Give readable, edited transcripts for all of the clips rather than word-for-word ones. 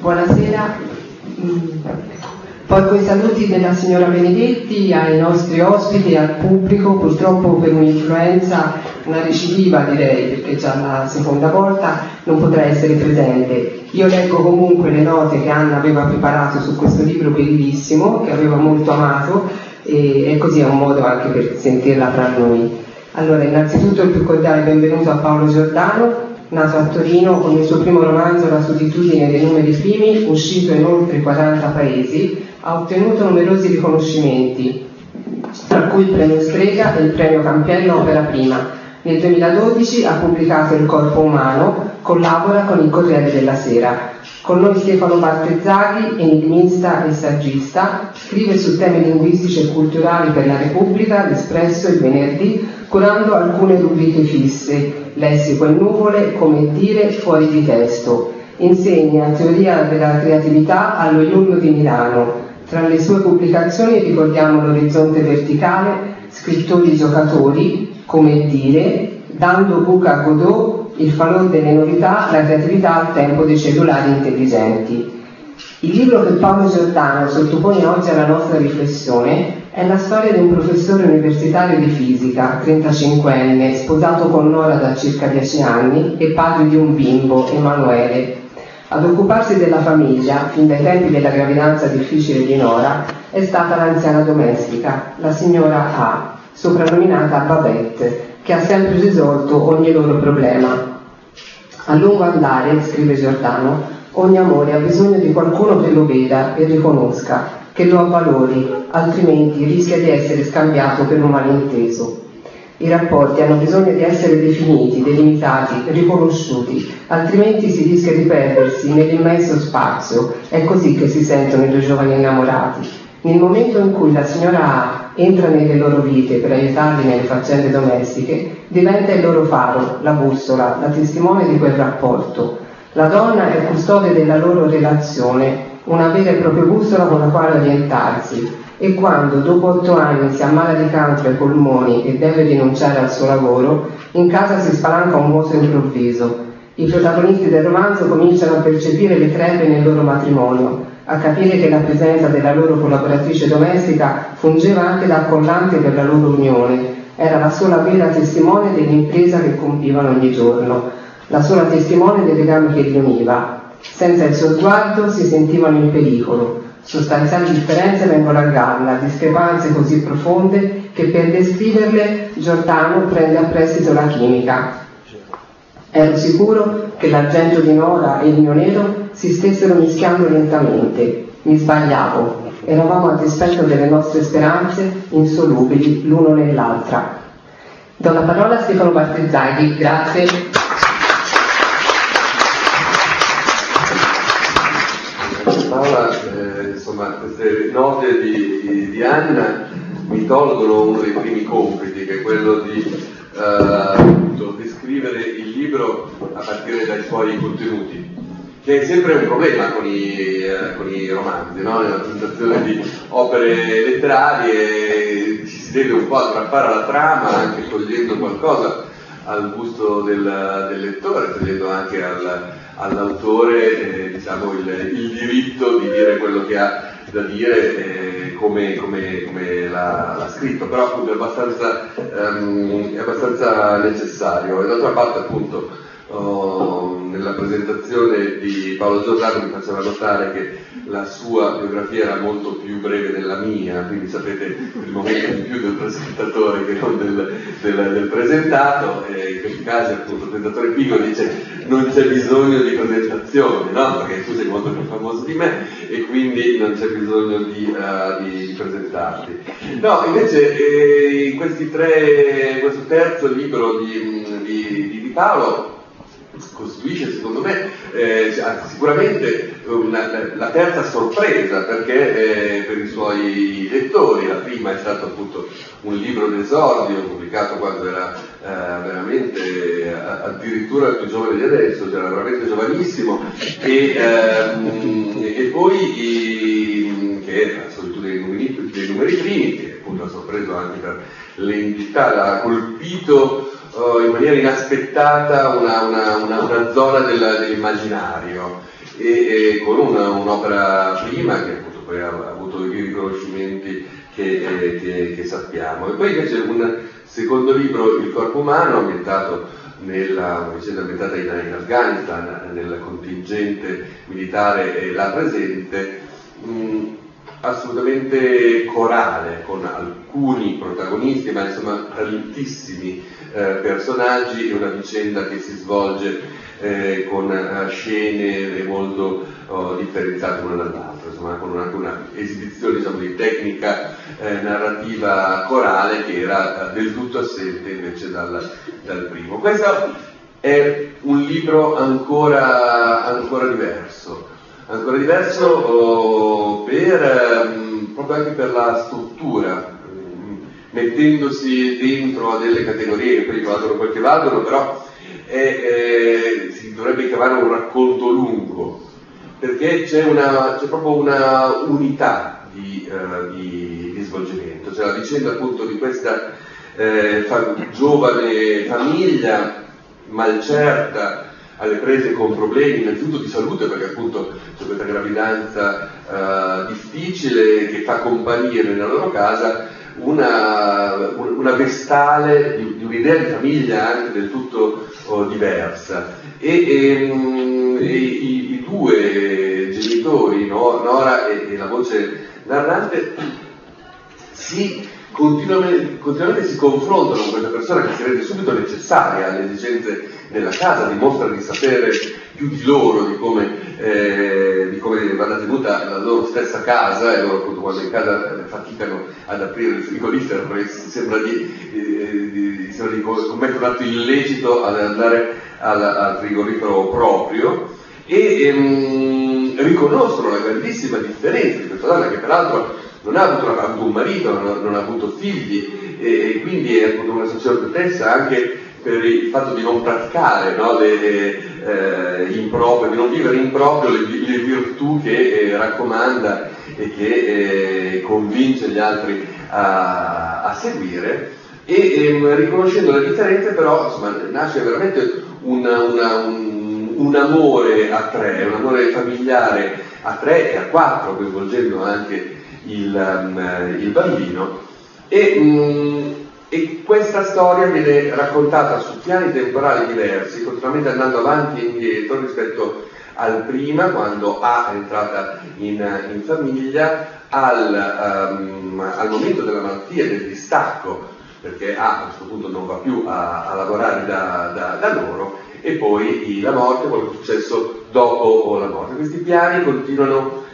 Buonasera. Porgo i saluti della signora Benedetti ai nostri ospiti e al pubblico. Purtroppo per un'influenza, una recidiva direi, perché già la seconda volta non potrà essere presente. Io leggo comunque le note che Anna aveva preparato su questo libro bellissimo, che aveva molto amato, e così è un modo anche per sentirla tra noi. Allora, innanzitutto il più cordiale benvenuto a Paolo Giordano, nato a Torino con il suo primo romanzo La solitudine dei numeri primi, uscito in oltre 40 paesi, ha ottenuto numerosi riconoscimenti, tra cui il premio Strega e il premio Campiello Opera Prima. Nel 2012 ha pubblicato Il corpo umano, collabora con il Corriere della Sera. Con noi Stefano Bartezzaghi, enigmista e saggista, scrive su temi linguistici e culturali per la Repubblica, l'Espresso, il Venerdì, curando alcune rubriche fisse, Lessico e nuvole, Come dire, Fuori di testo. Insegna teoria della creatività allo IULM di Milano. Tra le sue pubblicazioni ricordiamo L'orizzonte verticale, Scrittori giocatori, Come dire, Dando buca a Godot, Il falò delle novità, la creatività al tempo dei cellulari intelligenti. Il libro che Paolo Giordano sottopone oggi alla nostra riflessione è la storia di un professore universitario di fisica, 35enne, sposato con Nora da circa 10 anni e padre di un bimbo, Emanuele. Ad occuparsi della famiglia, fin dai tempi della gravidanza difficile di Nora, è stata l'anziana domestica, la signora A, soprannominata Babette, che ha sempre risolto ogni loro problema. A lungo andare, scrive Giordano, ogni amore ha bisogno di qualcuno che lo veda e riconosca, che lo avvalori, altrimenti rischia di essere scambiato per un malinteso. I rapporti hanno bisogno di essere definiti, delimitati, riconosciuti, altrimenti si rischia di perdersi nell'immenso spazio. È così che si sentono i due giovani innamorati. Nel momento in cui la signora A entra nelle loro vite per aiutarli nelle faccende domestiche, diventa il loro faro, la bussola, la testimone di quel rapporto. La donna è custode della loro relazione, una vera e propria bussola con la quale orientarsi, e quando dopo 8 anni si ammala di cancro ai polmoni e deve rinunciare al suo lavoro, in casa si spalanca un vuoto improvviso. I protagonisti del romanzo cominciano a percepire le crepe nel loro matrimonio, a capire che la presenza della loro collaboratrice domestica fungeva anche da collante per la loro unione, era la sola vera testimone dell'impresa che compivano ogni giorno, la sola testimone del legame che li univa. Senza il suo sguardo si sentivano in pericolo, sostanziali differenze vengono a galla, discrepanze così profonde che per descriverle Giordano prende a prestito la chimica. Ero sicuro che l'argento di Nora e il mio nero si stessero mischiando lentamente. Mi sbagliavo. Eravamo a dispetto delle nostre speranze, insolubili l'uno nell'altra. Do la parola a Stefano Bartezzaghi. Grazie. Paola, insomma, queste note di Anna mi tolgono uno dei primi compiti, che è quello di descrivere il libro a partire dai suoi contenuti, che è sempre un problema con i romanzi, no? Nella presentazione di opere letterarie ci si deve un po' aggrappare alla trama, anche togliendo qualcosa al gusto del lettore, togliendo anche all'autore diciamo il diritto di dire quello che ha da dire come l'ha scritto, però appunto è abbastanza necessario. E d'altra parte appunto nella presentazione di Paolo Giordano mi faceva notare che la sua biografia era molto più breve della mia, quindi sapete il momento in più del presentatore che non del presentato, e in questi casi appunto il presentatore Pico dice non c'è bisogno di presentazioni, no? Perché tu sei molto più famoso di me e quindi non c'è bisogno di presentarti. No, invece in questo terzo libro di Paolo costituisce secondo me sicuramente la terza sorpresa, perché per i suoi lettori la prima è stato appunto un libro d'esordio pubblicato quando era veramente addirittura più giovane di adesso, cioè era veramente giovanissimo, e poi che è La solitudine dei numeri primi, che appunto ha sorpreso anche per l'entità, l'ha colpito in maniera inaspettata una zona dell'immaginario e con un'opera prima che appunto poi ha avuto i riconoscimenti che sappiamo. E poi invece un secondo libro, Il corpo umano, ambientato nella vicenda ambientata in Afghanistan, nel contingente militare là presente, assolutamente corale, con alcuni protagonisti, ma insomma tantissimi personaggi, e una vicenda che si svolge con scene molto differenziate l'una dall'altra, insomma con una esibizione, diciamo, di tecnica narrativa corale che era del tutto assente invece dal primo. Questo è un libro ancora diverso proprio anche per la struttura, mettendosi dentro a delle categorie che poi valgono quel che valgono, però si dovrebbe chiamare un racconto lungo, perché c'è proprio una unità di svolgimento. C'è la vicenda appunto di questa giovane famiglia malcerta, alle prese con problemi innanzitutto di salute, perché appunto c'è questa gravidanza difficile che fa comparire nella loro casa una vestale di un'idea di famiglia anche del tutto diversa, e i due genitori, Nora e la voce narrante, continuamente si confrontano con questa persona che si rende subito necessaria alle esigenze della casa, dimostra di sapere più di loro, di come vada tenuta la loro stessa casa, e loro appunto quando in casa faticano ad aprire il frigorifero perché sembra di commettere un atto illecito ad andare al frigorifero proprio, e riconoscono la grandissima differenza di questa donna che peraltro non ha avuto un marito, non ha avuto figli, e quindi è appunto una sacerdotessa anche per il fatto di non praticare, no, l'improprio, di non vivere in proprio le virtù che raccomanda e che convince gli altri a seguire, e riconoscendo le differenze però insomma, nasce veramente un amore a tre, un amore familiare a tre e a quattro, coinvolgendo anche il bambino, e questa storia viene raccontata su piani temporali diversi, continuamente andando avanti e indietro rispetto al prima, quando A è entrata in famiglia, al momento della malattia, del distacco, perché A a questo punto non va più a lavorare da loro, e poi la morte, quello che è successo dopo la morte. Questi piani continuano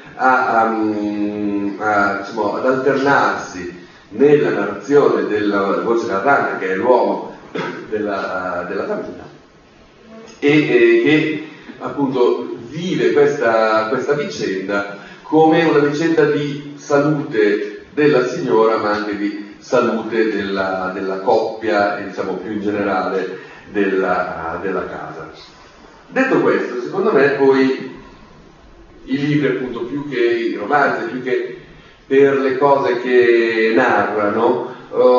ad alternarsi nella narrazione della voce narrante, che è l'uomo della famiglia, e che appunto vive questa vicenda come una vicenda di salute della signora, ma anche di salute della coppia e diciamo più in generale della casa. Detto questo, secondo me poi i libri, appunto, più che i romanzi, più che per le cose che narrano,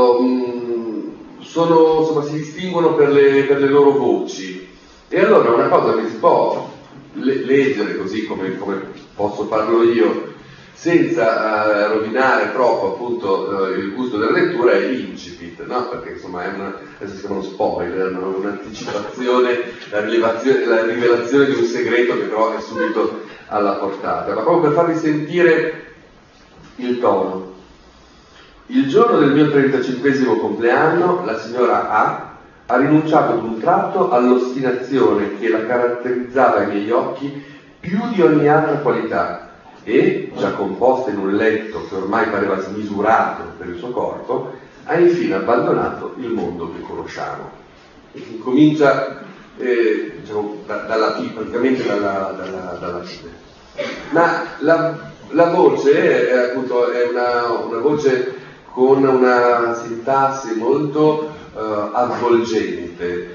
si distinguono per le loro voci. E allora una cosa che si può leggere così come posso farlo io, senza rovinare troppo appunto il gusto della lettura, è l'incipit, no? Perché insomma adesso si chiama uno spoiler, no? Un'anticipazione, la rivelazione di un segreto che però è subito alla portata, ma proprio per farvi sentire il tono. Il giorno del mio 35esimo compleanno, la signora A ha rinunciato ad un tratto all'ostinazione che la caratterizzava ai miei occhi più di ogni altra qualità, e, già composta in un letto che ormai pareva smisurato per il suo corpo, ha infine abbandonato il mondo che conosciamo. E comincia praticamente dalla fine. Ma la voce appunto è una voce con una sintassi molto avvolgente,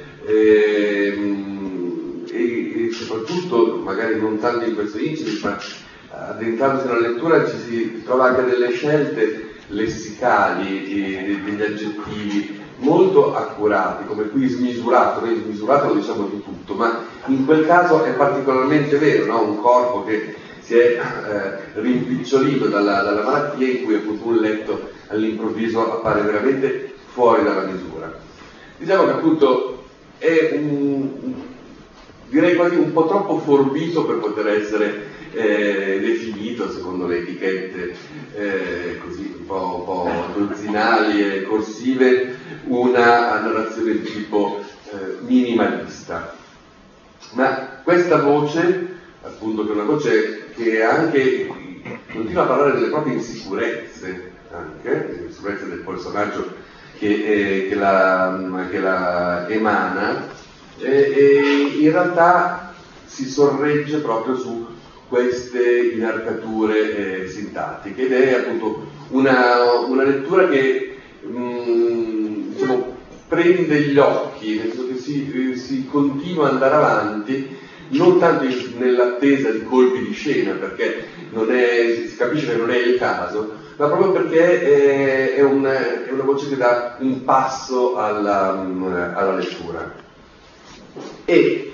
e soprattutto, magari non tanto in questo incipit, ma addentrandosi nella lettura ci si trova anche delle scelte lessicali, degli aggettivi molto accurati, come qui smisurato, noi smisurato lo diciamo di tutto, ma in quel caso è particolarmente vero, no? Un corpo che si è rimpicciolito dalla malattia, in cui appunto un letto all'improvviso appare veramente fuori dalla misura. Diciamo che appunto è direi quasi un po' troppo forbito per poter essere definito secondo le etichette così un po' dozzinali e corsive una narrazione di tipo minimalista. Ma questa voce, appunto, che è una voce che anche continua a parlare delle proprie insicurezze, anche le insicurezze del personaggio che la emana, in realtà si sorregge proprio su queste inarcature sintattiche, ed è appunto una lettura che diciamo, prende gli occhi, nel senso che si continua ad andare avanti, non tanto nell'attesa di colpi di scena, perché si capisce che non è il caso, ma proprio perché è una voce che dà un passo alla lettura. E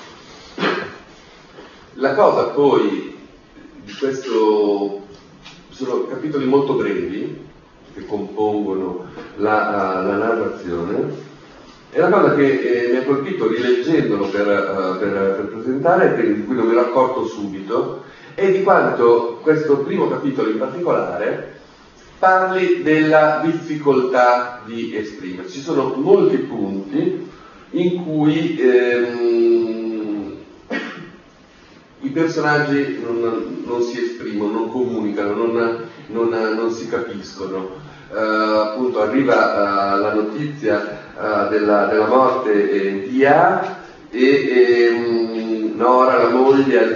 la cosa poi di questo, sono capitoli molto brevi che compongono la narrazione, è una cosa che mi ha colpito rileggendolo per presentare, di cui non mi ero accorto subito, è di quanto questo primo capitolo in particolare parli della difficoltà di esprimersi. Ci sono molti punti in cui i personaggi non si esprimono, non comunicano, non si capiscono. Appunto arriva la notizia della morte di A, e Nora, la moglie, al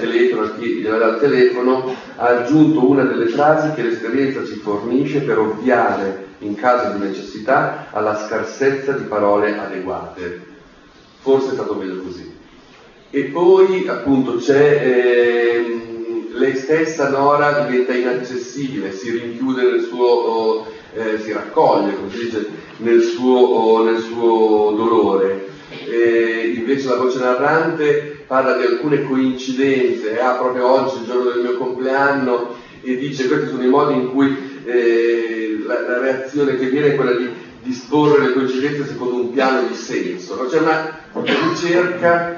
telefono ha aggiunto una delle frasi che l'esperienza ci fornisce per ovviare, in caso di necessità, alla scarsezza di parole adeguate. Forse è stato meglio così. E poi appunto c'è lei stessa, Nora, diventa inaccessibile, si rinchiude nel suo si raccoglie, come si dice, nel suo dolore. Invece la voce narrante parla di alcune coincidenze, proprio oggi, il giorno del mio compleanno, e dice: questi sono i modi in cui la reazione che viene è quella di disporre le coincidenze secondo un piano di senso, no? C'è una ricerca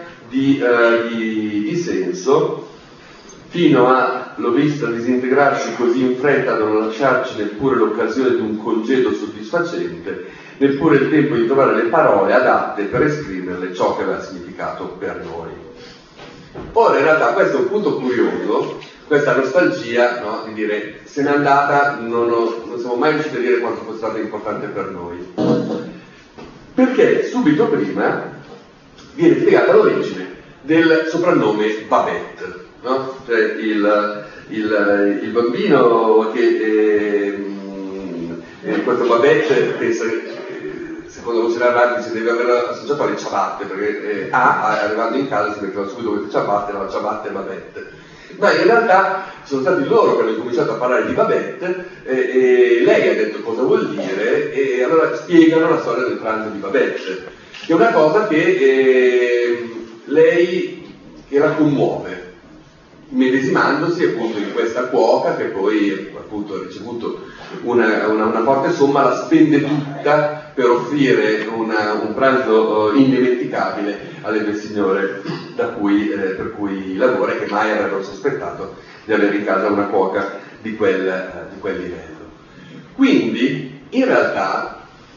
di senso, fino a l'ho vista disintegrarsi così in fretta da non lasciarci neppure l'occasione di un congedo soddisfacente, neppure il tempo di trovare le parole adatte per esprimerle ciò che aveva significato per noi. Ora in realtà questo è un punto curioso, questa nostalgia, no? Di dire se n'è andata, non siamo mai riusciti a dire quanto fosse stata importante per noi, perché subito prima viene spiegata l'origine del soprannome Babette, no? Cioè il bambino che questo Babette pensa, secondo voce narrante, si deve aver associato alle ciabatte, perché arrivando in casa si metteva subito queste ciabatte, la ciabatte Babette. Ma in realtà sono stati loro che hanno cominciato a parlare di Babette, e lei ha detto cosa vuol dire, e allora spiegano la storia del pranzo di Babette, che è una cosa che la commuove, medesimandosi appunto in questa cuoca che poi appunto ha ricevuto una forte somma, la spende tutta per offrire un pranzo indimenticabile alle due signore per cui lavora, e che mai avrebbero sospettato di avere in casa una cuoca di quel livello. Quindi in realtà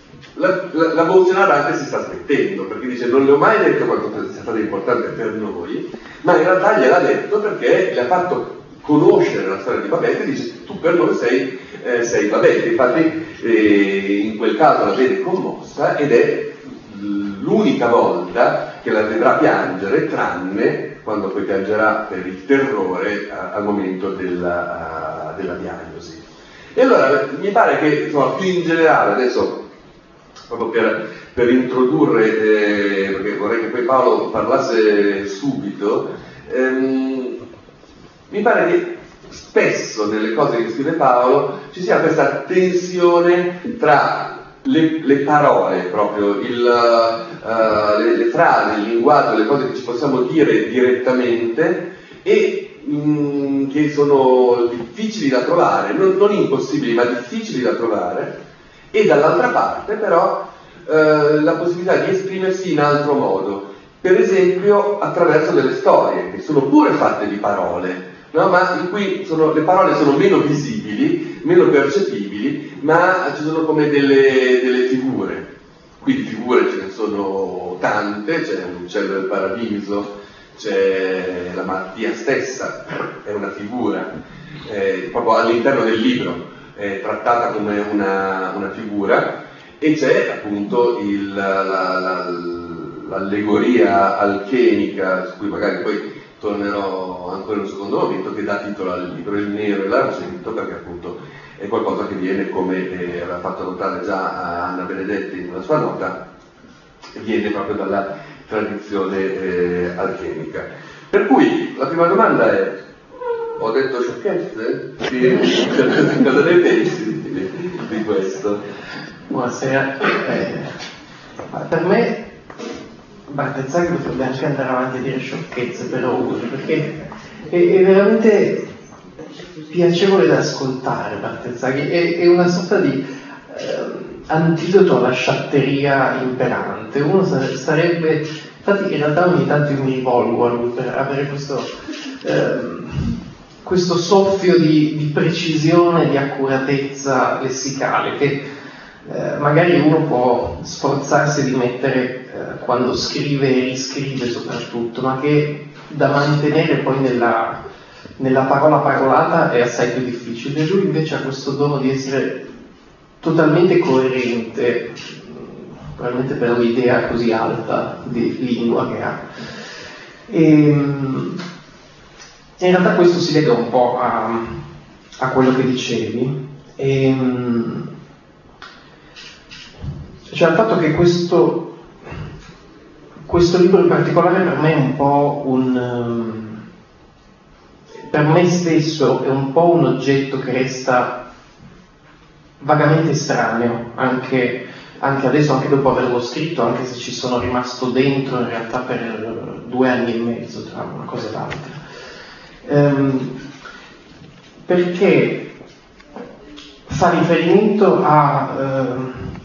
la voce narrante si sta smettendo, perché dice: non le ho mai detto quanto sia stato importante per noi, ma in realtà gliel'ha detto perché le ha fatto conoscere la storia di Babette, e dice: tu per noi sei Babette. Infatti in quel caso la vede commossa, ed è l'unica volta che la vedrà piangere, tranne quando poi piangerà per il terrore al momento della diagnosi. E allora mi pare che, insomma, più in generale, adesso proprio per introdurre, perché vorrei che poi Paolo parlasse subito, mi pare che spesso nelle cose che scrive Paolo ci sia questa tensione tra le parole proprio, le frasi, il linguaggio, le cose che ci possiamo dire direttamente e che sono difficili da trovare, non impossibili ma difficili da trovare, e dall'altra parte però la possibilità di esprimersi in altro modo, per esempio attraverso delle storie che sono pure fatte di parole, no? Ma in cui le parole sono meno visibili, meno percepibili, ma ci sono come delle figure. Qui di figure ce ne sono tante, c'è l'uccello del paradiso, c'è la malattia stessa, è una figura, proprio all'interno del libro è trattata come una figura, e c'è appunto l'allegoria alchenica, su cui magari poi tornerò ancora in un secondo momento, che dà titolo al libro, il nero e l'argento, perché appunto è qualcosa che viene, come aveva fatto notare già Anna Benedetti nella sua nota, viene proprio dalla tradizione alchenica. Per cui la prima domanda è: ho detto sciocchezze? Cosa ne pensi di questo? Buonasera. Per me Bartezzaghi potrebbe anche andare avanti a dire sciocchezze per ore, perché è veramente piacevole da ascoltare. Bartezzaghi è una sorta di antidoto alla sciatteria imperante. Uno sarebbe, infatti in realtà ogni tanto io mi rivolgo a lui per avere questo soffio di precisione, di accuratezza lessicale che magari uno può sforzarsi di mettere quando scrive e riscrive soprattutto, ma che da mantenere poi nella parola parolata è assai più difficile. Lui invece ha questo dono di essere totalmente coerente, probabilmente per l'idea così alta di lingua che ha. E in realtà questo si lega un po' a quello che dicevi, cioè al fatto che questo libro in particolare per me è un po' per me stesso è un po' un oggetto che resta vagamente estraneo, anche adesso, anche dopo averlo scritto, anche se ci sono rimasto dentro in realtà per 2 anni e mezzo tra una cosa e l'altra. Perché fa riferimento a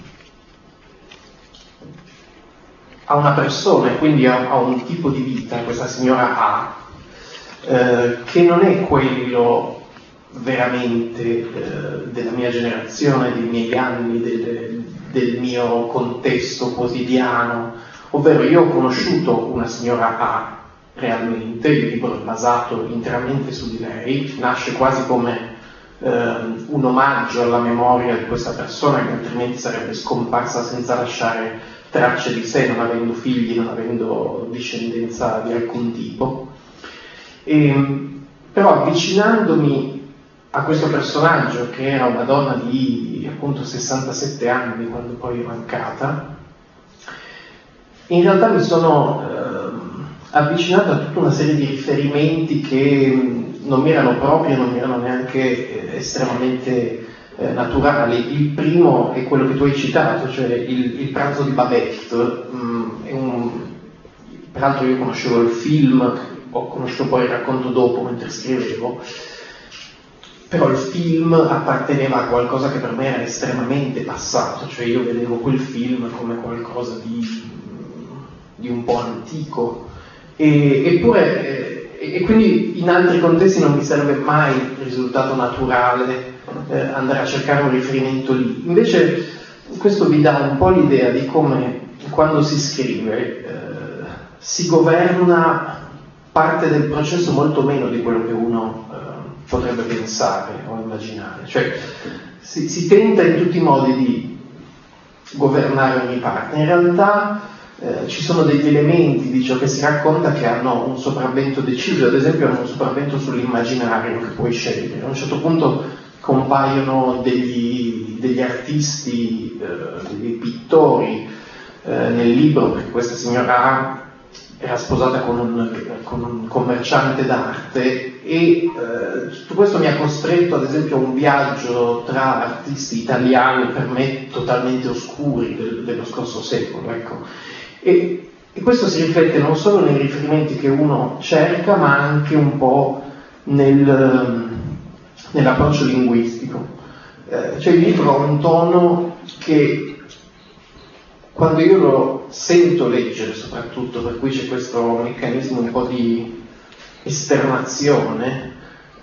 una persona, e quindi a un tipo di vita, questa signora A, che non è quello veramente della mia generazione, dei miei anni, del mio contesto quotidiano, ovvero io ho conosciuto una signora A realmente, il libro è basato interamente su di lei, nasce quasi come un omaggio alla memoria di questa persona che altrimenti sarebbe scomparsa senza lasciare tracce di sé, non avendo figli, non avendo discendenza di alcun tipo. Però avvicinandomi a questo personaggio, che era una donna di appunto 67 anni quando poi è mancata, in realtà mi sono avvicinato a tutta una serie di riferimenti che non mi erano propri, non mi erano neanche estremamente naturali. Il primo è quello che tu hai citato, cioè il pranzo di Babette. Peraltro io conoscevo il film, ho conosciuto poi il racconto dopo mentre scrivevo, però il film apparteneva a qualcosa che per me era estremamente passato, cioè io vedevo quel film come qualcosa di un po' antico, eppure quindi in altri contesti non mi sarebbe mai risultato naturale andare a cercare un riferimento lì. Invece questo vi dà un po' l'idea di come quando si scrive si governa parte del processo molto meno di quello che uno potrebbe pensare o immaginare, cioè si tenta in tutti i modi di governare ogni parte. In realtà ci sono degli elementi di ciò che si racconta che hanno un sopravvento deciso, ad esempio hanno un sopravvento sull'immaginario che puoi scegliere. A un certo punto compaiono degli artisti, dei pittori nel libro, perché questa signora era sposata con un commerciante d'arte e tutto questo mi ha costretto ad esempio a un viaggio tra artisti italiani per me totalmente oscuri dello scorso secolo, ecco. E questo si riflette non solo nei riferimenti che uno cerca, ma anche un po' nell'approccio linguistico. Cioè il libro ha un tono che quando io lo sento leggere soprattutto, per cui c'è questo meccanismo un po' di esternazione,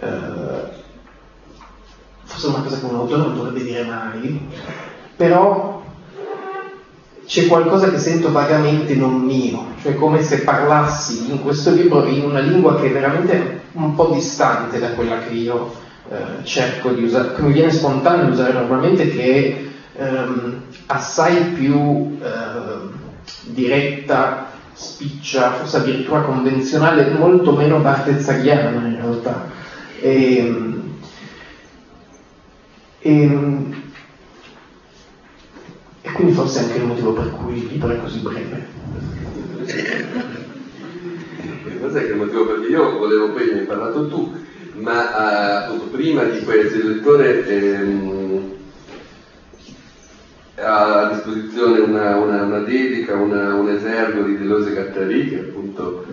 forse è una cosa che un autore non dovrebbe dire mai, però c'è qualcosa che sento vagamente non mio, cioè come se parlassi in questo libro in una lingua che è veramente un po' distante da quella che io cerco di usare, che mi viene spontaneo usare normalmente, che è assai più diretta, spiccia, forse addirittura convenzionale, molto meno bartezzaghiana in realtà. E quindi forse anche il motivo per cui il libro è così breve. Cos'è che il motivo per cui io volevo, poi ne hai parlato tu, ma appunto prima di questo il lettore ha a disposizione una dedica, un esergo di Deleuze e Guattari che appunto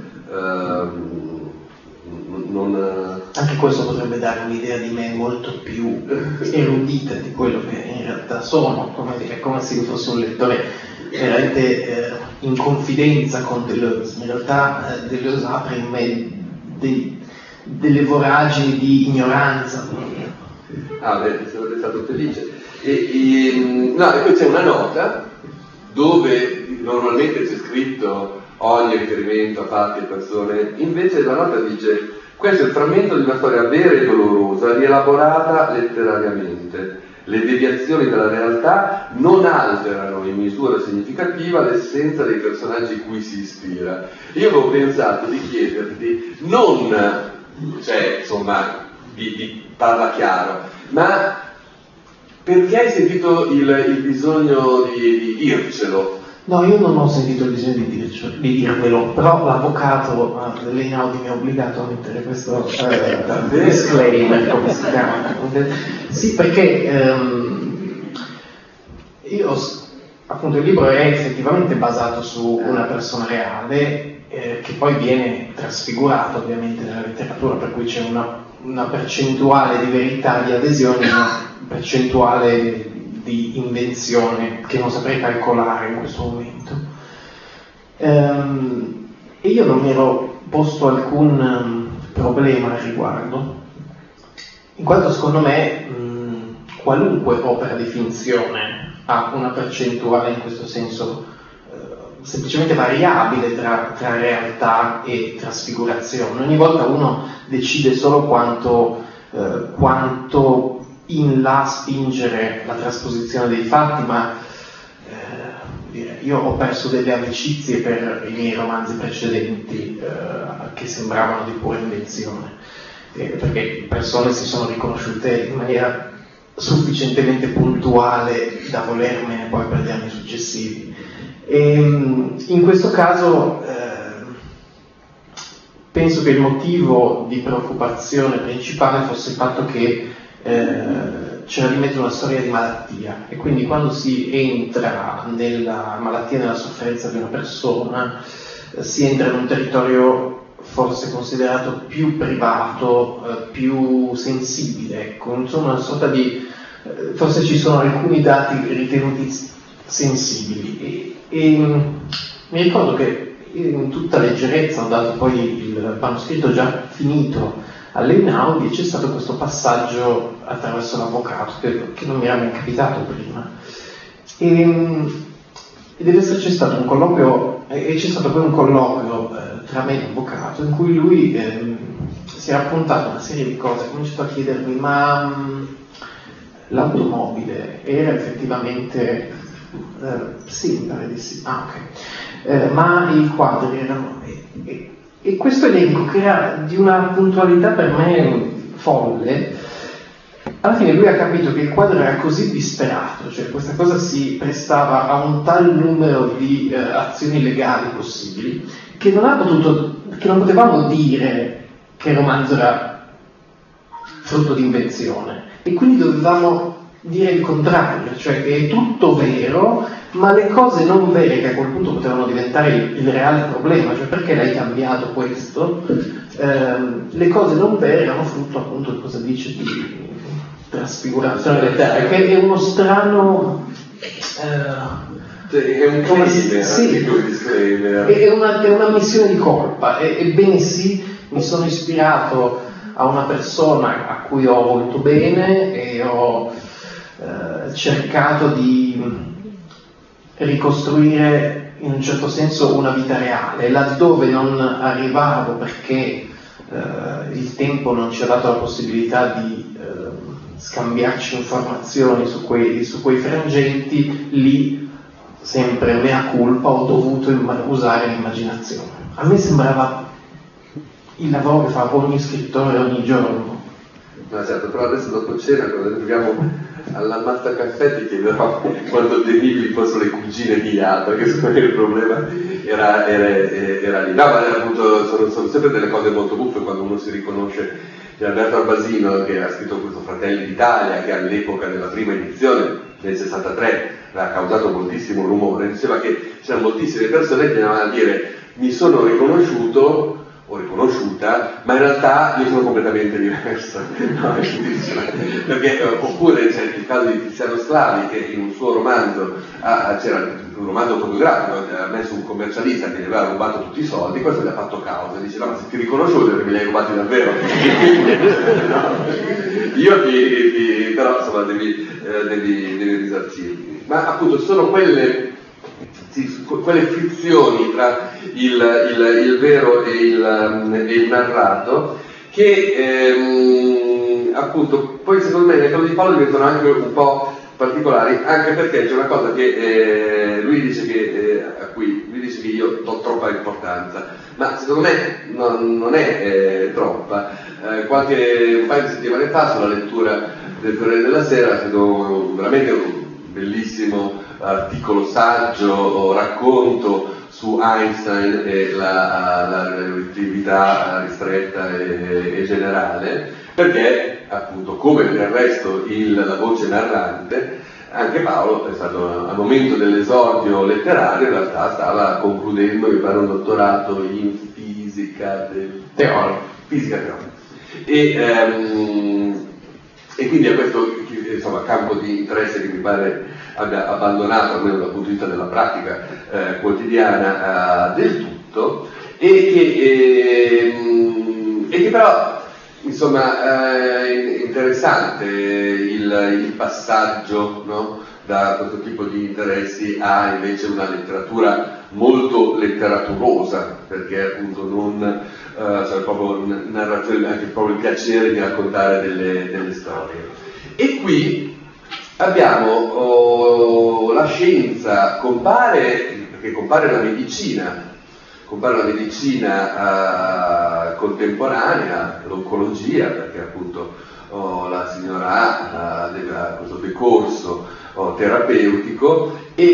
non... Anche questo potrebbe dare un'idea di me molto più erudita di quello che in realtà sono, come se io fossi un lettore veramente in confidenza con Deleuze. In realtà Deleuze apre in me delle voragini di ignoranza. Ah, beh, sarebbe stato felice. E poi c'è una nota dove normalmente c'è scritto ogni riferimento a fatti e persone, invece la nota dice: questo è il frammento di una storia vera e dolorosa, rielaborata letterariamente. Le deviazioni dalla realtà non alterano in misura significativa l'essenza dei personaggi cui si ispira. Io avevo pensato di chiederti, non, cioè, insomma, di parla chiaro, ma perché hai sentito il bisogno di dircelo? No, io non ho sentito il bisogno di dirmelo, però l'avvocato dell'Einaudi mi ha obbligato a mettere questo disclaimer, come si chiama. Sì, perché appunto il libro è effettivamente basato su una persona reale, che poi viene trasfigurata ovviamente nella letteratura, per cui c'è una percentuale di verità, di adesione, una percentuale di invenzione che non saprei calcolare in questo momento. E io non mi ero posto alcun problema al riguardo, in quanto secondo me qualunque opera di finzione ha una percentuale in questo senso semplicemente variabile tra realtà e trasfigurazione. Ogni volta uno decide solo quanto in là spingere la trasposizione dei fatti, ma io ho perso delle amicizie per i miei romanzi precedenti che sembravano di pura invenzione, perché persone si sono riconosciute in maniera sufficientemente puntuale da volermene poi per gli anni successivi. E in questo caso penso che il motivo di preoccupazione principale fosse il fatto che c'era di mezzo una storia di malattia, e quindi quando si entra nella malattia, nella sofferenza di una persona, si entra in un territorio forse considerato più privato, più sensibile, ecco, insomma una sorta di forse ci sono alcuni dati ritenuti sensibili e mi ricordo che in tutta leggerezza ho dato poi il manoscritto già finito all'Einaudi e c'è stato questo passaggio attraverso l'avvocato che non mi era mai capitato prima, e deve esserci stato un colloquio, e c'è stato poi un colloquio tra me e l'avvocato in cui lui si era appuntato una serie di cose, ha cominciato a chiedermi ma l'automobile era effettivamente sì, mi pare di sì, ok, ma i quadri erano e questo elenco, che era di una puntualità per me folle, alla fine lui ha capito che il quadro era così disperato, cioè questa cosa si prestava a un tal numero di azioni legali possibili, che non potevamo dire che il romanzo era frutto di invenzione, e quindi dovevamo dire il contrario, cioè che è tutto vero, ma le cose non vere, che a quel punto potevano diventare il reale problema, cioè perché l'hai cambiato questo, le cose non vere erano frutto appunto di cosa dice di trasfigurazione letteraria, che è uno strano è un crimine, sì, è una missione di colpa. Ebbene sì, mi sono ispirato a una persona a cui ho voluto bene e ho cercato di ricostruire in un certo senso una vita reale, laddove non arrivavo perché il tempo non ci ha dato la possibilità di scambiarci informazioni su quei frangenti, lì sempre mea culpa ho dovuto usare l'immaginazione. A me sembrava il lavoro che fa ogni scrittore ogni giorno. No, certo, però adesso dopo cena, quando arriviamo all'ammazza caffè, ti chiederò quanto temibili fossero le cugine di Ia, perché secondo me il problema era lì. No, ma appunto sono sempre delle cose molto buffe quando uno si riconosce. C'è Alberto Arbasino, che ha scritto questo Fratelli d'Italia, che all'epoca della prima edizione, nel 63, ha causato moltissimo rumore, diceva che c'erano moltissime persone che venivano a dire mi sono riconosciuto o riconosciuta, ma in realtà io sono completamente diverso. No, perché, oppure c'è il caso di Tiziano Sclavi, che in un suo romanzo c'era un romanzo fotografico, ha messo un commercialista che gli aveva rubato tutti i soldi, questo gli ha fatto causa, dice no, ma se ti riconosco perché me li hai rubati davvero. No, io però insomma devi risarcirmi. Ma appunto sono quelle frizioni tra il vero e il narrato che appunto poi secondo me nel caso di Paolo diventano anche un po' particolari, anche perché c'è una cosa che lui dice a cui lui dice che io do troppa importanza, ma secondo me non è troppa. Un paio di settimane fa sulla lettura del Corriere della Sera è stato veramente un bellissimo articolo, saggio o racconto su Einstein e la relatività ristretta e generale, perché appunto come del resto la voce narrante, anche Paolo è stato al momento dell'esordio letterario in realtà stava concludendo, mi pare, un dottorato in fisica teorica. E quindi a questo insomma, campo di interesse che mi pare abbia abbandonato, almeno dal punto di vista della pratica quotidiana del tutto, e che però insomma è interessante il passaggio, no? Da questo tipo di interessi a invece una letteratura molto letteraturosa, perché appunto non c'è proprio narrazione, anche proprio il piacere di raccontare delle storie. E qui abbiamo la scienza, perché compare la medicina contemporanea, l'oncologia, perché appunto la signora aveva questo decorso terapeutico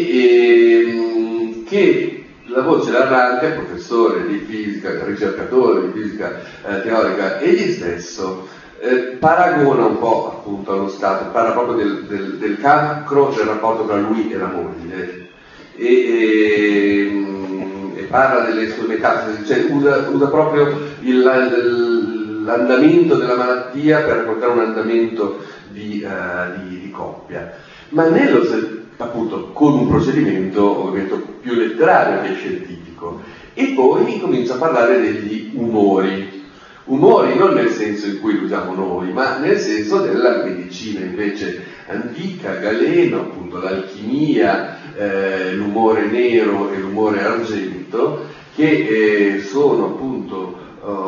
e che la voce narrante, professore di fisica, ricercatore di fisica teorica, egli stesso paragona un po' appunto allo stato, parla proprio del cancro, del rapporto tra lui e la moglie e parla delle sue metafore, cioè usa proprio l'andamento della malattia per raccontare un andamento di coppia, ma appunto con un procedimento ovviamente più letterario che scientifico. E poi comincia a parlare degli umori non nel senso in cui lo usiamo noi, ma nel senso della medicina invece antica, Galeno, appunto l'alchimia, l'umore nero e l'umore argento, che sono appunto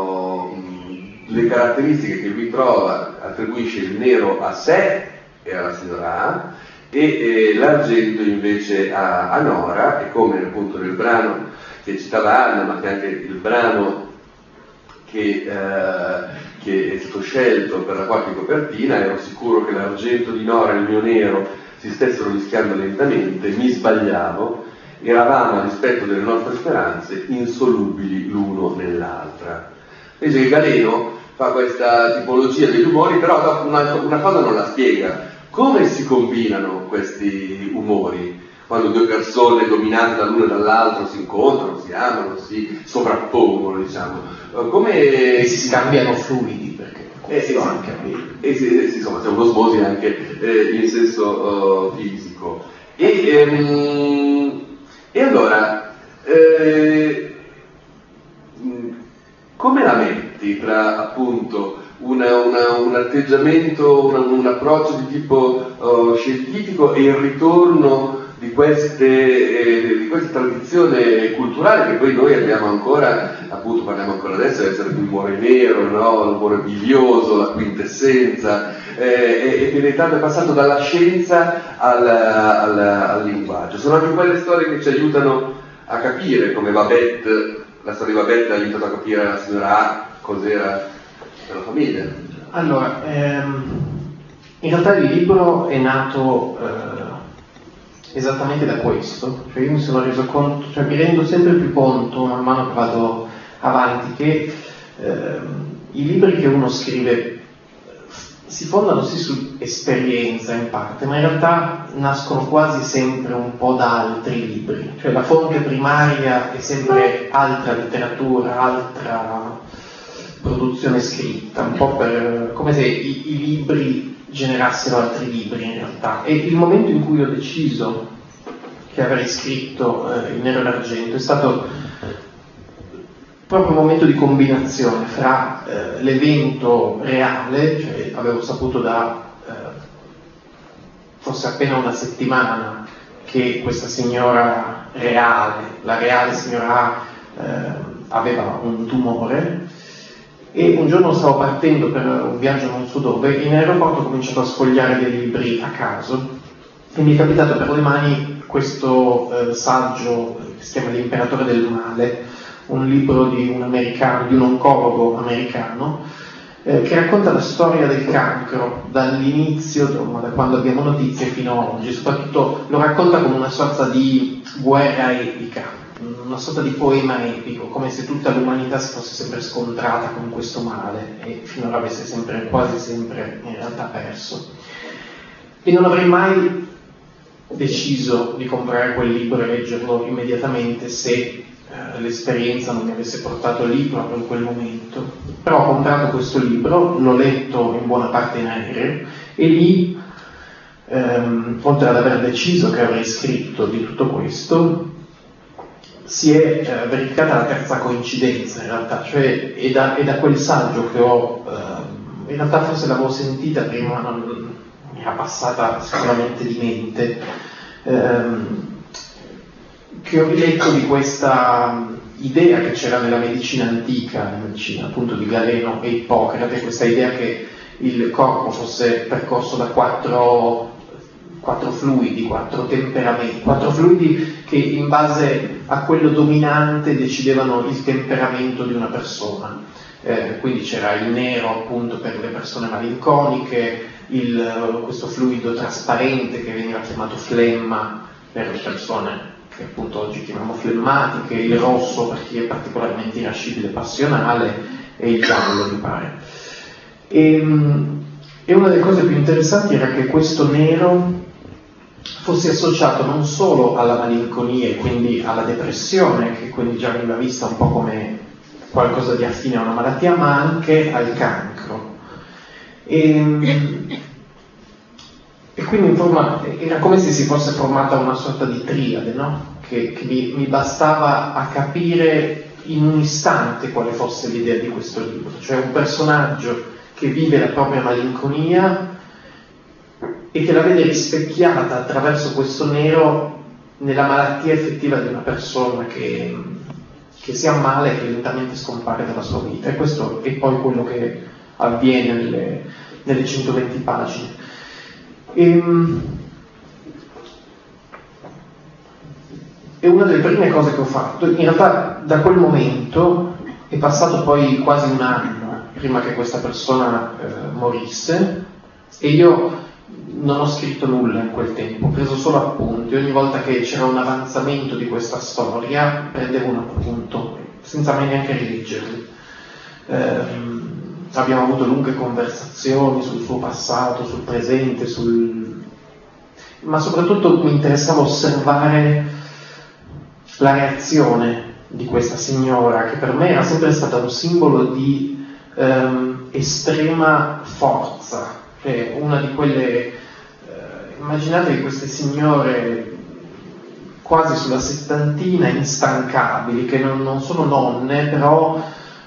le caratteristiche che lui trova, attribuisce il nero a sé e alla signora A, e l'argento invece a Nora, e come appunto nel brano che citava Anna, ma che anche il brano che è stato scelto per la quarta copertina, ero sicuro che l'argento di Nora e il mio nero si stessero mischiando lentamente, mi sbagliavo, eravamo a rispetto delle nostre speranze insolubili l'uno nell'altra. Invece che Galeno fa questa tipologia degli umori, però una cosa non la spiega. Come si combinano questi umori? Quando due persone dominate dall'uno e dall'altro si incontrano, si amano, si sovrappongono, diciamo. Come si scambiano fluidi, perché insomma, c'è un'osmosi anche in senso fisico. E allora, come la metti tra appunto un atteggiamento, un approccio di tipo scientifico e il ritorno di queste tradizioni culturali che poi noi abbiamo ancora, appunto parliamo ancora adesso di essere l'umore nero, no? L'umore bilioso, la quintessenza, e in realtà è passato dalla scienza al linguaggio. Sono anche quelle storie che ci aiutano a capire, come Babette, la storia di Babette ha aiutato a capire la signora A cos'era la famiglia. Allora, in realtà il libro è nato esattamente da questo, cioè io mi sono reso conto, cioè mi rendo sempre più conto man mano che vado avanti che i libri che uno scrive si fondano sì su esperienza in parte, ma in realtà nascono quasi sempre un po' da altri libri, cioè la fonte primaria è sempre altra letteratura, altra produzione scritta, un po' come se i libri generassero altri libri in realtà. E il momento in cui ho deciso che avrei scritto Il nero e l'argento è stato proprio un momento di combinazione fra l'evento reale, cioè avevo saputo da forse appena una settimana che questa signora reale, la reale signora aveva un tumore, e un giorno stavo partendo per un viaggio non so dove, in aeroporto ho cominciato a sfogliare dei libri a caso e mi è capitato per le mani questo saggio che si chiama L'imperatore del male, un libro di un oncologo americano che racconta la storia del cancro dall'inizio, da quando abbiamo notizie fino a oggi. Soprattutto lo racconta come una sorta di guerra epica, una sorta di poema epico, come se tutta l'umanità si fosse sempre scontrata con questo male e finora avesse quasi sempre in realtà perso. E non avrei mai deciso di comprare quel libro e leggerlo immediatamente se l'esperienza non mi avesse portato lì proprio in quel momento. Però ho comprato questo libro, l'ho letto in buona parte in aereo e lì, oltre ad aver deciso che avrei scritto di tutto questo, si è verificata la terza coincidenza in realtà, cioè è da quel saggio che ho, in realtà forse l'avevo sentita prima, non mi era passata sicuramente di mente, che ho riletto di questa idea che c'era nella medicina antica, nella medicina appunto di Galeno e Ippocrate, questa idea che il corpo fosse percorso da quattro fluidi, 4 temperamenti, 4 fluidi che in base a quello dominante decidevano il temperamento di una persona. Quindi c'era il nero appunto per le persone malinconiche, questo fluido trasparente che veniva chiamato flemma per le persone che appunto oggi chiamiamo flemmatiche, il rosso per chi è particolarmente irascibile e passionale e il giallo mi pare. E una delle cose più interessanti era che questo nero fosse associato non solo alla malinconia e quindi alla depressione, che quindi già veniva vista un po' come qualcosa di affine a una malattia, ma anche al cancro. E quindi insomma era come se si fosse formata una sorta di triade, no? Che mi bastava a capire in un istante quale fosse l'idea di questo libro, cioè un personaggio che vive la propria malinconia e che la vede rispecchiata attraverso questo nero nella malattia effettiva di una persona che si ammala e che lentamente scompare dalla sua vita. E questo è poi quello che avviene nelle 120 pagine. E una delle prime cose che ho fatto, in realtà da quel momento è passato poi quasi un anno prima che questa persona morisse, e io non ho scritto nulla in quel tempo, ho preso solo appunti. Ogni volta che c'era un avanzamento di questa storia prendevo un appunto, senza mai neanche rileggerli. Abbiamo avuto lunghe conversazioni sul suo passato, sul presente, ma soprattutto mi interessava osservare la reazione di questa signora, che per me era sempre stata un simbolo di estrema forza, cioè una di quelle, immaginatevi queste signore quasi sulla settantina, instancabili, che non sono nonne, però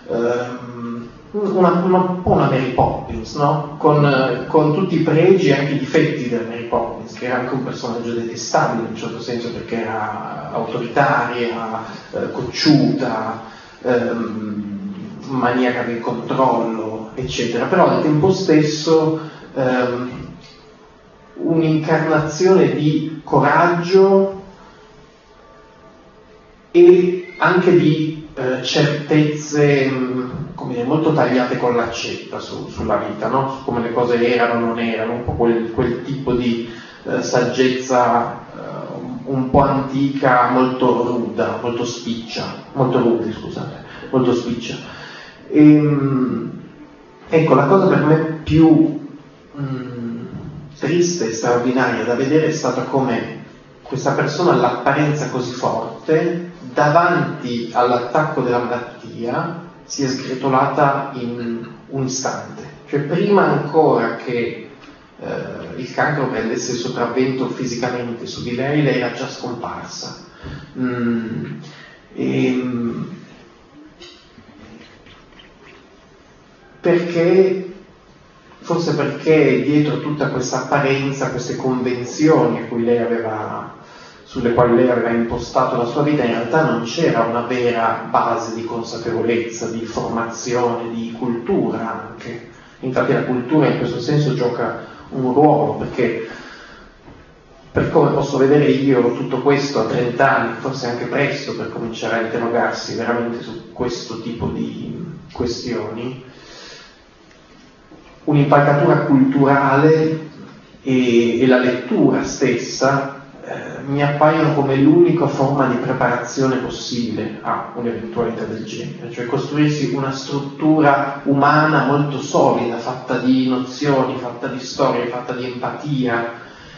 un po' una Mary Poppins, no? Con tutti i pregi e anche i difetti della Mary Poppins, che era anche un personaggio detestabile in un certo senso, perché era autoritaria, cocciuta, maniaca del controllo, eccetera, però al tempo stesso un'incarnazione di coraggio e anche di certezze, come dire, molto tagliate con l'accetta sulla vita, no? Su come le cose erano o non erano, un po' quel tipo di saggezza un po' antica, molto ruda, molto spiccia. Ecco, la cosa per me più triste e straordinaria da vedere è stata come questa persona, all'apparenza così forte, davanti all'attacco della malattia si è sgretolata in un istante. Cioè, prima ancora che il cancro prendesse il sopravvento fisicamente su di lei era già scomparsa. Forse perché dietro tutta questa apparenza, queste convenzioni sulle quali lei aveva impostato la sua vita, in realtà non c'era una vera base di consapevolezza, di formazione, di cultura anche. Infatti la cultura in questo senso gioca un ruolo, perché per come posso vedere io tutto questo a 30 anni, forse anche presto per cominciare a interrogarsi veramente su questo tipo di questioni, un'impalcatura culturale e la lettura stessa mi appaiono come l'unica forma di preparazione possibile a un'eventualità del genere, cioè costruirsi una struttura umana molto solida, fatta di nozioni, fatta di storie, fatta di empatia,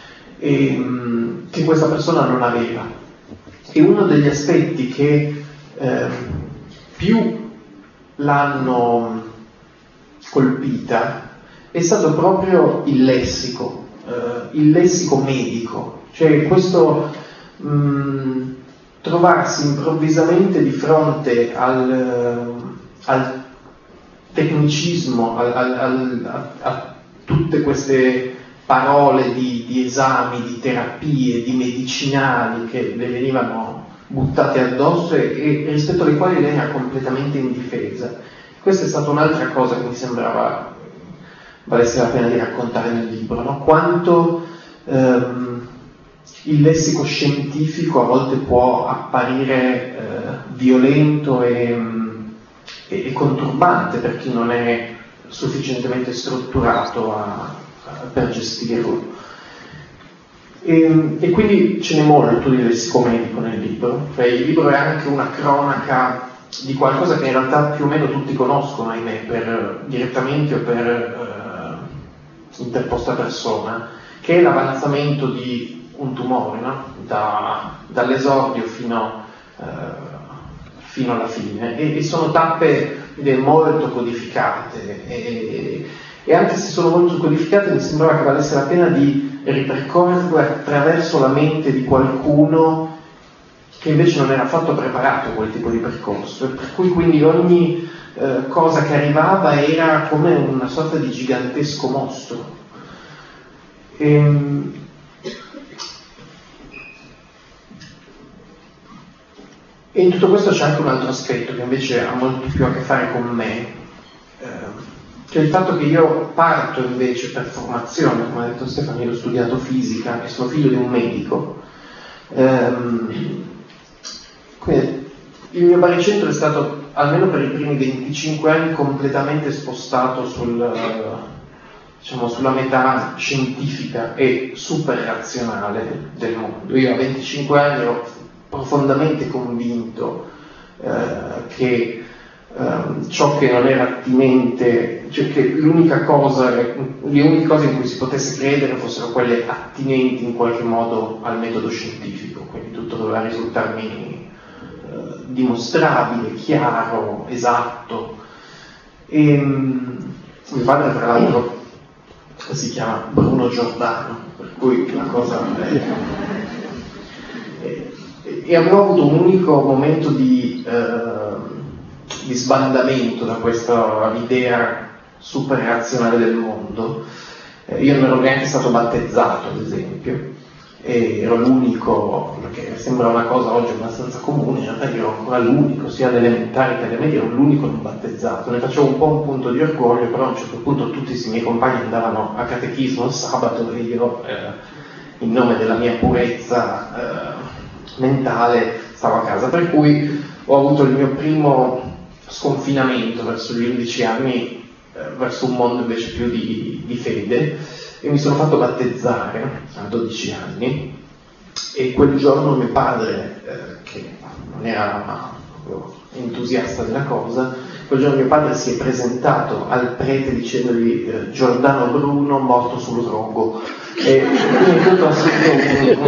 che questa persona non aveva. E uno degli aspetti che più l'hanno colpita è stato proprio il lessico medico, cioè questo trovarsi improvvisamente di fronte al tecnicismo, a tutte queste parole di esami, di terapie, di medicinali che le venivano buttate addosso e rispetto alle quali lei era completamente indifesa. Questa è stata un'altra cosa che mi sembrava valesse la pena di raccontare nel libro, no? Quanto il lessico scientifico a volte può apparire violento e conturbante per chi non è sufficientemente strutturato per gestirlo. E quindi ce n'è molto di lessico medico nel libro, cioè il libro è anche una cronaca di qualcosa che in realtà più o meno tutti conoscono, ahimè, direttamente o per interposta persona, che è l'avanzamento di un tumore, no? Dall'esordio fino alla fine, e sono tappe molto codificate, e anche se sono molto codificate mi sembrava che valesse la pena di ripercorrerle attraverso la mente di qualcuno che invece non era affatto preparato a quel tipo di percorso, e per cui quindi ogni cosa che arrivava era come una sorta di gigantesco mostro. E in tutto questo c'è anche un altro aspetto che invece ha molto più a che fare con me, cioè il fatto che io parto invece per formazione, come ha detto Stefano, io ho studiato fisica e sono figlio di un medico. Quindi il mio baricentro è stato, almeno per i primi 25 anni, completamente spostato diciamo, sulla metà scientifica e super razionale del mondo. Io a 25 anni ero profondamente convinto che ciò che non era attinente, cioè che le uniche cose in cui si potesse credere fossero quelle attinenti in qualche modo al metodo scientifico, quindi tutto doveva risultarmi dimostrabile, chiaro, esatto. E mio padre tra l'altro si chiama Bruno Giordano, per cui la cosa e avevo avuto un unico momento di sbandamento da questa idea super razionale del mondo. Io non ero neanche stato battezzato, ad esempio, e ero l'unico, perché sembra una cosa oggi abbastanza comune, in realtà io ero ancora l'unico, sia alle elementari che alle medie, ero l'unico non battezzato. Ne facevo un po' un punto di orgoglio, però a un certo punto tutti i miei compagni andavano a catechismo il sabato e io, in nome della mia purezza mentale, stavo a casa. Per cui ho avuto il mio primo sconfinamento verso gli 11 anni, verso un mondo invece più di fede, e mi sono fatto battezzare a 12 anni, e quel giorno mio padre, che non era entusiasta della cosa, quel giorno mio padre si è presentato al prete dicendogli Giordano Bruno morto sul rogo, e quindi tutto ha subito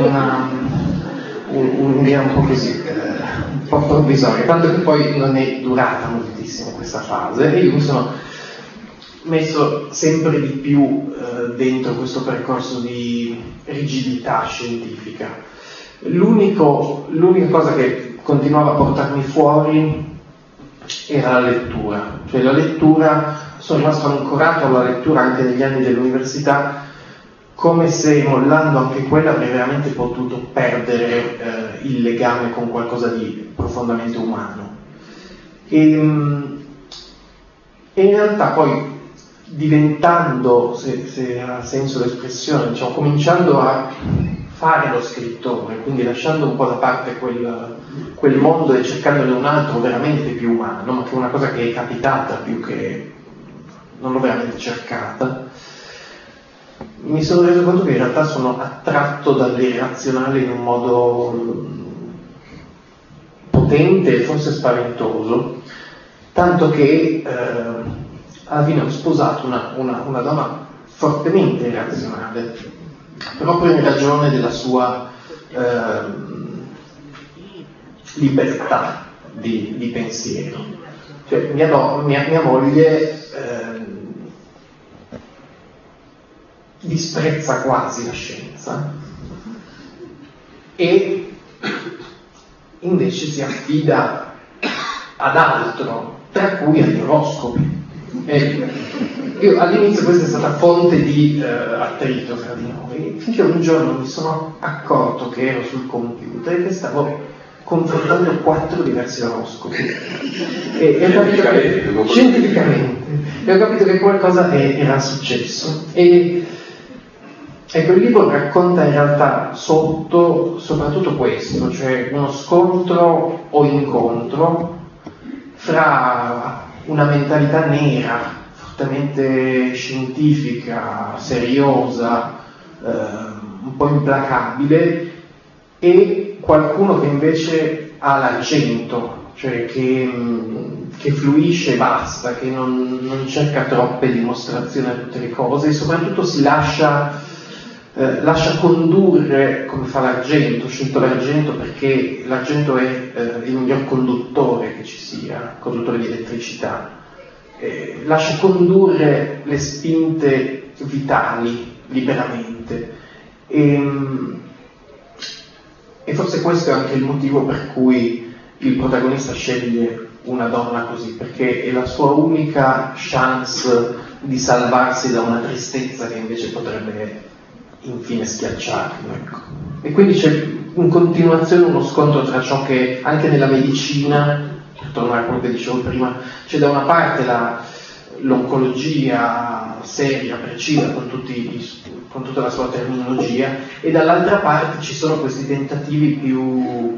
un'idea un po' così, un po' provvisoria, tanto che poi non è durata moltissimo questa fase, e io mi sono messo sempre di più dentro questo percorso di rigidità scientifica. L'unica cosa che continuava a portarmi fuori era la lettura, cioè la lettura, sono rimasto ancorato alla lettura anche negli anni dell'università, come se mollando anche quella avrei veramente potuto perdere il legame con qualcosa di profondamente umano. E in realtà poi diventando, se ha senso l'espressione, diciamo, cominciando a fare lo scrittore, quindi lasciando un po' da parte quel mondo e cercandone un altro veramente più umano, ma che è una cosa che è capitata più che non l'ho veramente cercata, mi sono reso conto che in realtà sono attratto dall'irrazionale in un modo potente e forse spaventoso, tanto che alla fine ho sposato una donna fortemente irrazionale, proprio in ragione della sua libertà di pensiero. Cioè, mia moglie disprezza quasi la scienza e invece si affida ad altro, tra cui agli oroscopi. Io all'inizio questa è stata fonte di attrito tra di noi, finché un giorno mi sono accorto che ero sul computer e che stavo confrontando 4 diversi oroscopi e ho capito che, scientificamente, ho capito che qualcosa era successo. E ecco, il libro racconta in realtà sotto soprattutto questo, cioè uno scontro o incontro fra una mentalità nera, fortemente scientifica, seriosa, un po' implacabile, e qualcuno che invece ha l'argento, cioè che fluisce e basta, che non cerca troppe dimostrazioni a tutte le cose, e soprattutto si lascia condurre come fa l'argento. Ho scelto l'argento perché l'argento è il miglior conduttore che ci sia, conduttore di elettricità. Lascia condurre le spinte vitali liberamente. E forse questo è anche il motivo per cui il protagonista sceglie una donna così, perché è la sua unica chance di salvarsi da una tristezza che invece potrebbe infine schiacciarlo, ecco. E quindi c'è in continuazione uno scontro tra ciò che anche nella medicina, per tornare a quello che dicevo prima, c'è da una parte l'oncologia seria, precisa, con tutta la sua terminologia, e dall'altra parte ci sono questi tentativi più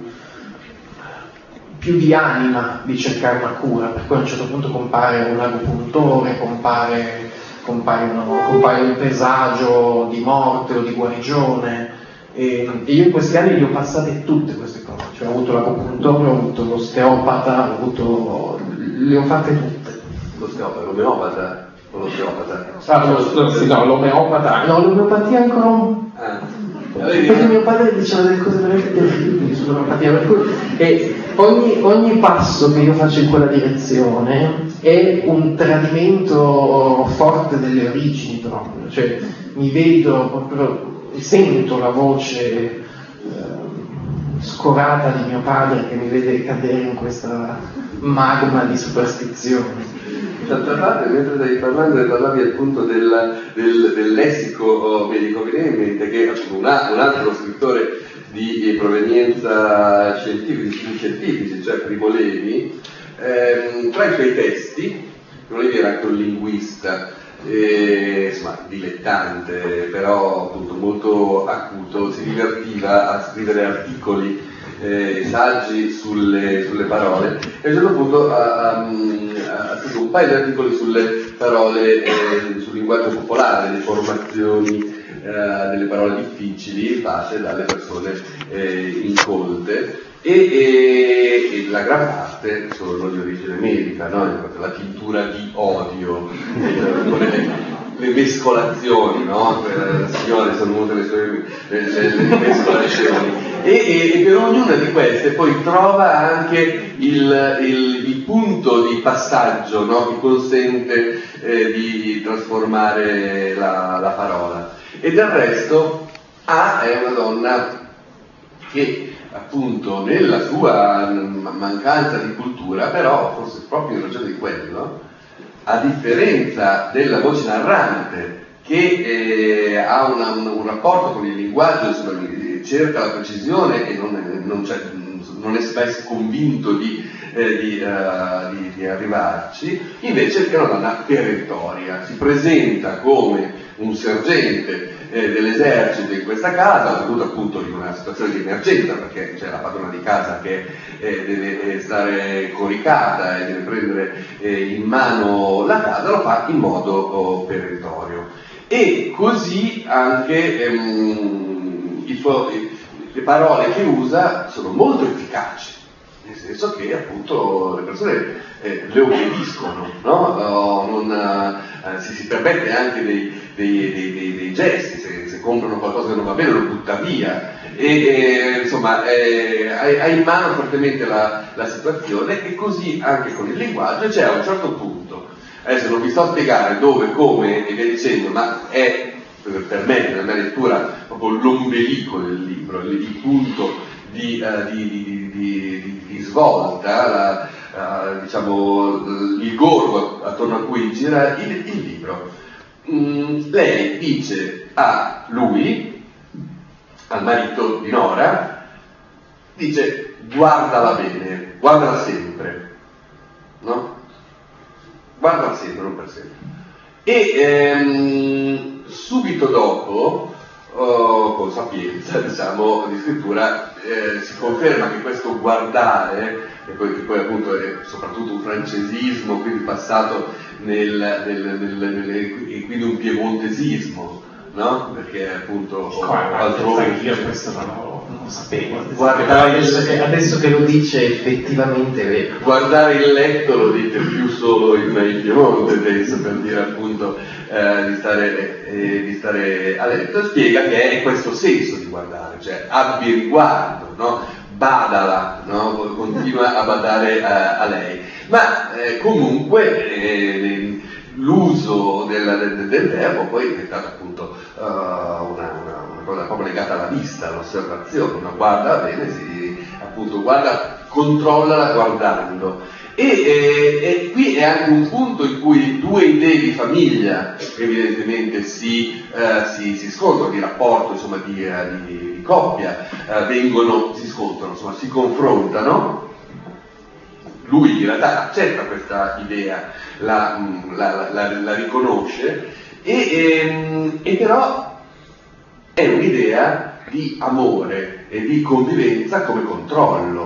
di anima di cercare una cura, per cui a un certo punto compare un agopuntore, compare compaia un presagio di morte o di guarigione, e io in questi anni le ho passate tutte queste cose, cioè ho avuto l'acupunttore, ho avuto l'osteopata, le ho fatte tutte. L'omeopata o l'osteopata? L'omeopatia ancora perché mio padre diceva delle cose veramente terribili sull'omeopatia, e ogni passo che io faccio in quella direzione è un tradimento forte delle origini proprio, cioè mi vedo proprio, sento la voce scorata di mio padre che mi vede cadere in questa magma di superstizioni. D'altra parte, mentre stai parlando, parlavi appunto del lessico medico, mi viene in mente che un altro scrittore di provenienza scientifici, cioè Primo Levi, tra i suoi testi, Primo Levi era anche un linguista, insomma dilettante, però appunto molto acuto, si divertiva a scrivere articoli, saggi sulle parole, e a un certo punto ha scritto un paio di articoli sulle parole, sul linguaggio popolare, le formazioni delle parole difficili fatte dalle persone incolte, e la gran parte sono di origine medica, no? La tintura di odio, le mescolazioni, no? Signore, sono venute le mescolazioni, e per ognuna di queste poi trova anche il punto di passaggio, no? Che consente di trasformare la parola. E del resto è una donna che appunto nella sua mancanza di cultura, però forse proprio in ragione di quello, a differenza della voce narrante che ha un rapporto con il linguaggio, insomma, cerca la precisione e non è spesso convinto di arrivarci, invece è una donna perentoria, si presenta come un sergente dell'esercito in questa casa, soprattutto appunto in una situazione di emergenza, perché c'è la padrona di casa che deve stare coricata e deve prendere in mano la casa, lo fa in modo perentorio. E così anche le parole che usa sono molto efficaci, nel senso che appunto le persone le obbediscono, no? Si permette anche dei gesti, se comprano qualcosa che non va bene lo butta via, insomma ha in mano fortemente la situazione, e così anche con il linguaggio. C'è a un certo punto, adesso non vi sto a spiegare dove, come e via dicendo, ma è per me nella mia lettura proprio l'ombelico del libro, il punto di svolta, diciamo il gorgo attorno a cui gira il libro. Lei dice a lui, al marito di Nora, dice: guardala bene, guardala sempre, no? Guardala sempre, non per sempre. E subito dopo, con sapienza, diciamo, di scrittura, si conferma che questo guardare, che poi appunto è soprattutto un francesismo, quindi passato e quindi un piemontesismo, no? Perché appunto altrove io questo non lo sapevo. Adesso che lo dice effettivamente è vero. Guardare il letto lo dite più solo in Piemonte, penso, per dire appunto di stare a letto. Spiega che è questo senso di guardare, cioè abbi riguardo, no? Badala, no? Continua a badare a lei, ma comunque l'uso del verbo poi è diventato appunto una cosa proprio legata alla vista, all'osservazione, no? Guarda bene, appunto guarda, controllala guardando. E qui è anche un punto in cui due idee di famiglia evidentemente si scontrano, di rapporto, insomma, di coppia, si scontrano, insomma, si confrontano. Lui in realtà accetta questa idea, la riconosce, e però è un'idea di amore e di convivenza come controllo,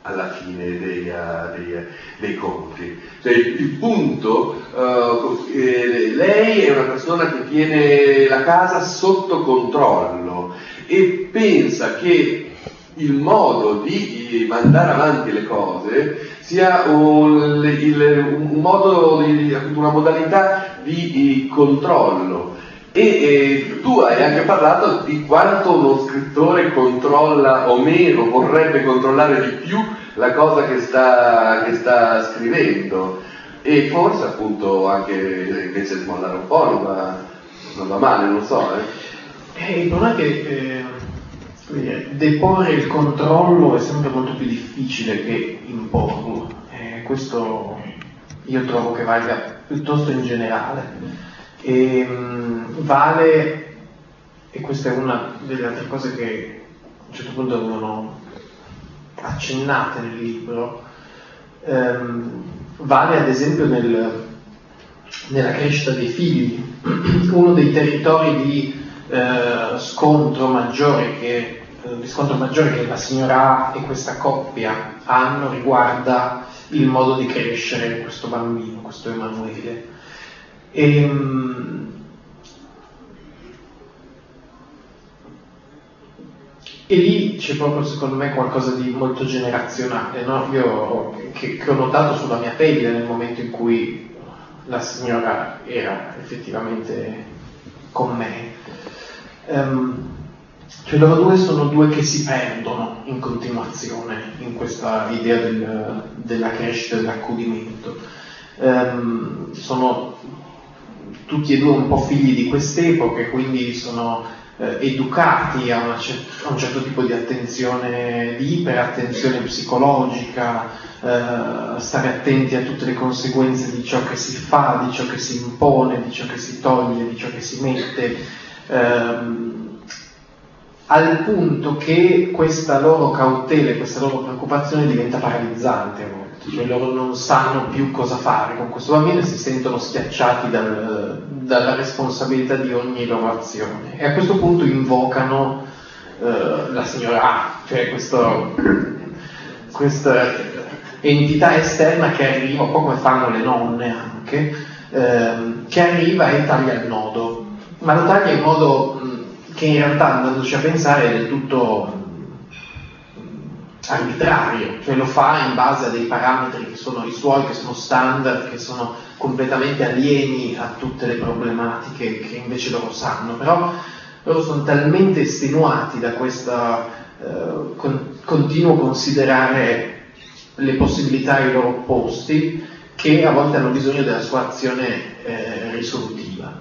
alla fine dei conti. Cioè, il punto, lei è una persona che tiene la casa sotto controllo e pensa che il modo di mandare avanti le cose sia un modo, una modalità di controllo. E tu hai anche parlato di quanto uno scrittore controlla o meno, vorrebbe controllare di più la cosa che sta scrivendo, e forse appunto anche invece di mollare un po' non va male, non so. Il problema è che deporre il controllo è sempre molto più difficile che imporlo. Questo io trovo che valga piuttosto in generale. Vale, e questa è una delle altre cose che a un certo punto vengono accennate nel libro, vale ad esempio nella crescita dei figli. Uno dei territori di scontro maggiore che la signora A e questa coppia hanno riguarda il modo di crescere questo bambino, questo Emanuele. E lì c'è proprio, secondo me, qualcosa di molto generazionale, no? Io che ho notato sulla mia pelle nel momento in cui la signora era effettivamente con me. Cioè loro due sono due che si perdono in continuazione in questa idea della crescita e dell'accudimento. Sono tutti e due un po' figli di quest'epoca, quindi sono educati a un certo tipo di attenzione, di iperattenzione psicologica, stare attenti a tutte le conseguenze di ciò che si fa, di ciò che si impone, di ciò che si toglie, di ciò che si mette, al punto che questa loro cautela, questa loro preoccupazione diventa paralizzante a volte, cioè loro non sanno più cosa fare con questo bambino e si sentono schiacciati dalla responsabilità di ogni loro azione, e a questo punto invocano la signora A, cioè questa entità esterna che arriva, un po' come fanno le nonne anche, che arriva e taglia il nodo, ma lo taglia in modo che in realtà, andandoci a pensare, è del tutto arbitrario, cioè lo fa in base a dei parametri che sono i suoi, che sono standard, che sono completamente alieni a tutte le problematiche che invece loro sanno, però loro sono talmente estenuati da questo continuo considerare le possibilità ai loro opposti, che a volte hanno bisogno della sua azione risolutiva.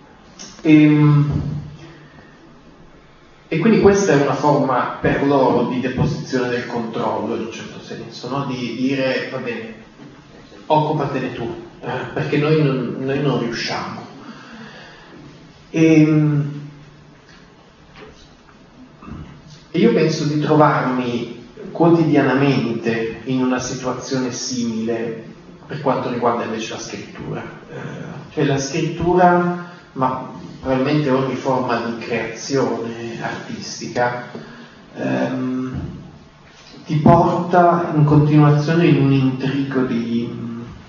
E quindi questa è una forma per loro di deposizione del controllo, in un certo senso, no? Di dire, va bene, occupatene tu, perché noi non riusciamo. E io penso di trovarmi quotidianamente in una situazione simile per quanto riguarda invece la scrittura. Cioè la scrittura, ma probabilmente ogni forma di creazione artistica, ti porta in continuazione in un intrigo di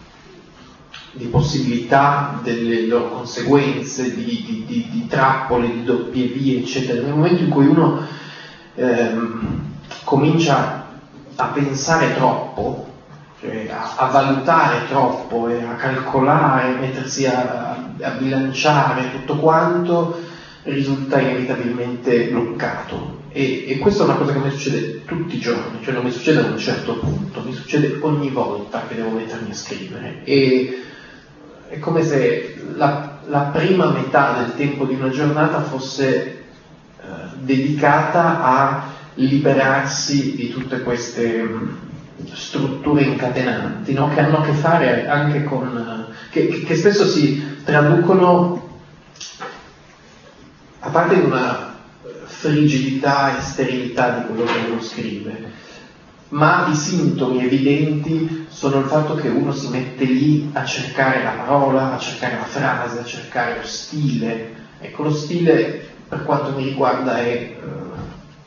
possibilità, delle loro conseguenze, di trappole, di doppie vie, eccetera. Nel momento in cui uno comincia a pensare troppo, cioè a valutare troppo e a calcolare, mettersi a bilanciare tutto quanto, risulta inevitabilmente bloccato. E questa è una cosa che mi succede tutti i giorni, cioè non mi succede a un certo punto, mi succede ogni volta che devo mettermi a scrivere. E è come se la prima metà del tempo di una giornata fosse dedicata a liberarsi di tutte queste strutture incatenanti, no? Che hanno a che fare anche con che spesso si traducono, a parte in una frigidità e sterilità di quello che uno scrive, ma i sintomi evidenti sono il fatto che uno si mette lì a cercare la parola, a cercare la frase, a cercare lo stile. Ecco, lo stile per quanto mi riguarda è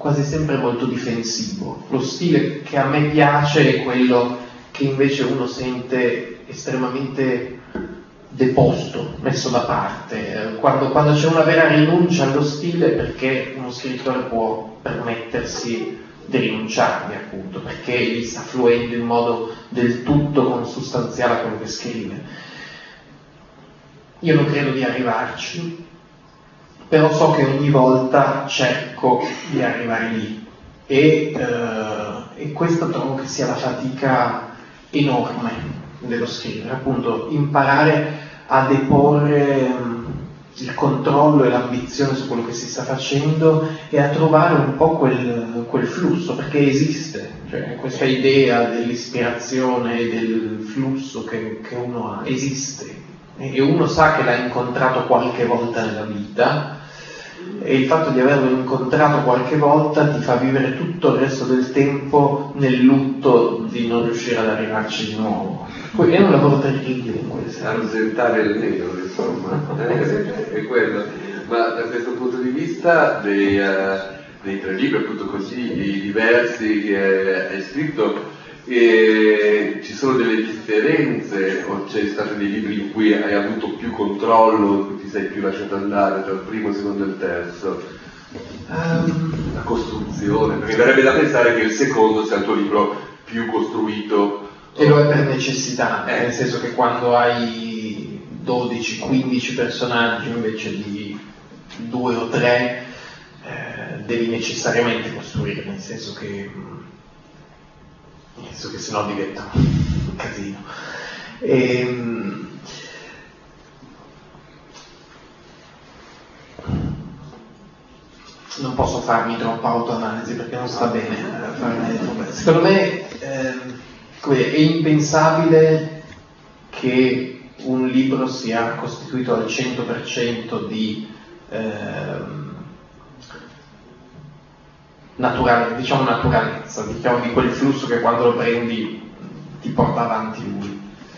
quasi sempre molto difensivo. Lo stile che a me piace è quello che invece uno sente estremamente deposto, messo da parte, quando c'è una vera rinuncia allo stile, perché uno scrittore può permettersi di rinunciarvi, appunto, perché gli sta fluendo in modo del tutto consustanziale a quello che scrive. Io non credo di arrivarci, però so che ogni volta cerco di arrivare lì e questa trovo che sia la fatica enorme dello scrivere, appunto imparare a deporre il controllo e l'ambizione su quello che si sta facendo e a trovare un po' quel flusso, perché esiste, cioè questa idea dell'ispirazione e del flusso che uno ha, esiste, e uno sa che l'ha incontrato qualche volta nella vita, e il fatto di averlo incontrato qualche volta ti fa vivere tutto il resto del tempo nel lutto di non riuscire ad arrivarci di nuovo. Poi è un lavoro terribile in questo. Argentare il nero, insomma, è quello. Ma da questo punto di vista dei 3 libri appunto così diversi che hai scritto, ci sono delle differenze o c'è stati dei libri in cui hai avuto più controllo, in cui ti sei più lasciato andare tra il primo, il secondo e il terzo? La costruzione, perché verrebbe da pensare che il secondo sia il tuo libro più costruito. E lo è per necessità, nel senso che quando hai 12-15 personaggi invece di 2 o 3 devi necessariamente costruire, nel senso che sennò diventa un casino. Non posso farmi troppa autoanalisi perché non sta bene farmi troppo. Secondo me è impensabile che un libro sia costituito al 100% di naturalezza, diciamo di quel flusso che quando lo prendi ti porta avanti lui.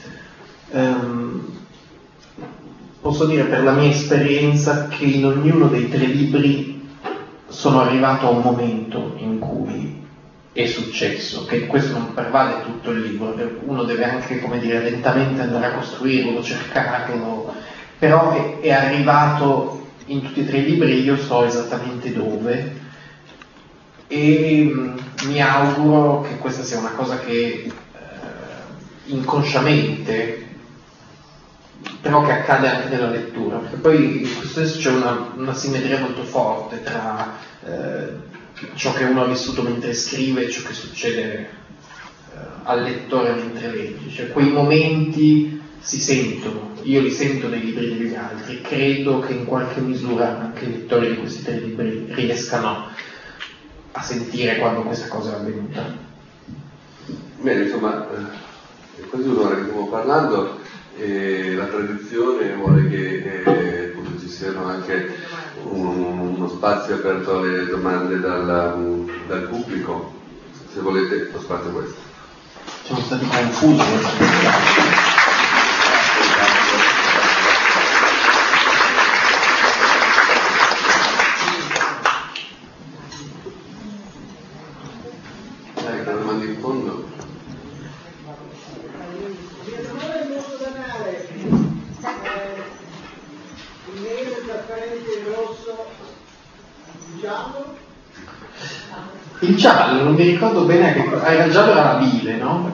Posso dire per la mia esperienza che in ognuno dei 3 libri sono arrivato a un momento in cui è successo, che questo non prevale tutto il libro, uno deve anche, come dire, lentamente andare a costruirlo, cercarlo, però è arrivato in tutti e 3 i libri, io so esattamente dove, e mi auguro che questa sia una cosa che inconsciamente, però che accade anche nella lettura, perché poi in questo senso c'è una simmetria molto forte tra ciò che uno ha vissuto mentre scrive e ciò che succede al lettore mentre legge, cioè quei momenti si sentono, io li sento nei libri degli altri, credo che in qualche misura anche i lettori di questi 3 libri riescano a sentire quando questa cosa è avvenuta. Bene, insomma, è quasi un'ora che stiamo parlando e la tradizione vuole che appunto ci siano anche uno spazio aperto alle domande dal pubblico. Se volete, lo spazio è questo. Siamo stati confusi. La domanda in fondo. Il rumore è molto banale. Il nero, il trasparente, il rosso, il giallo. Il giallo, non mi ricordo bene che il giallo era la bile, no?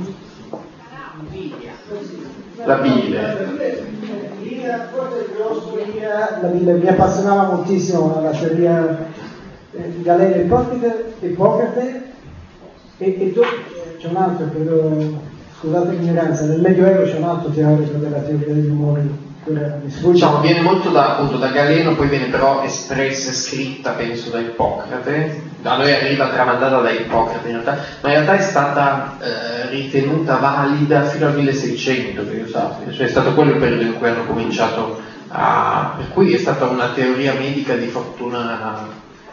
La bile. Forse il rosso, la bile mi appassionava moltissimo la teoria di Galeno e Ippocrate e c'è un altro, credo, scusate l'ignoranza, nel Medioevo c'è un altro teorico della teoria degli umori. Diciamo, viene molto appunto da Galeno, poi viene però espressa e scritta, penso, da Ippocrate. Da noi arriva tramandata da Ippocrate in realtà, ma in realtà è stata ritenuta valida fino al 1600, che io sappia, cioè è stato quello il periodo in cui hanno cominciato per cui è stata una teoria medica di fortuna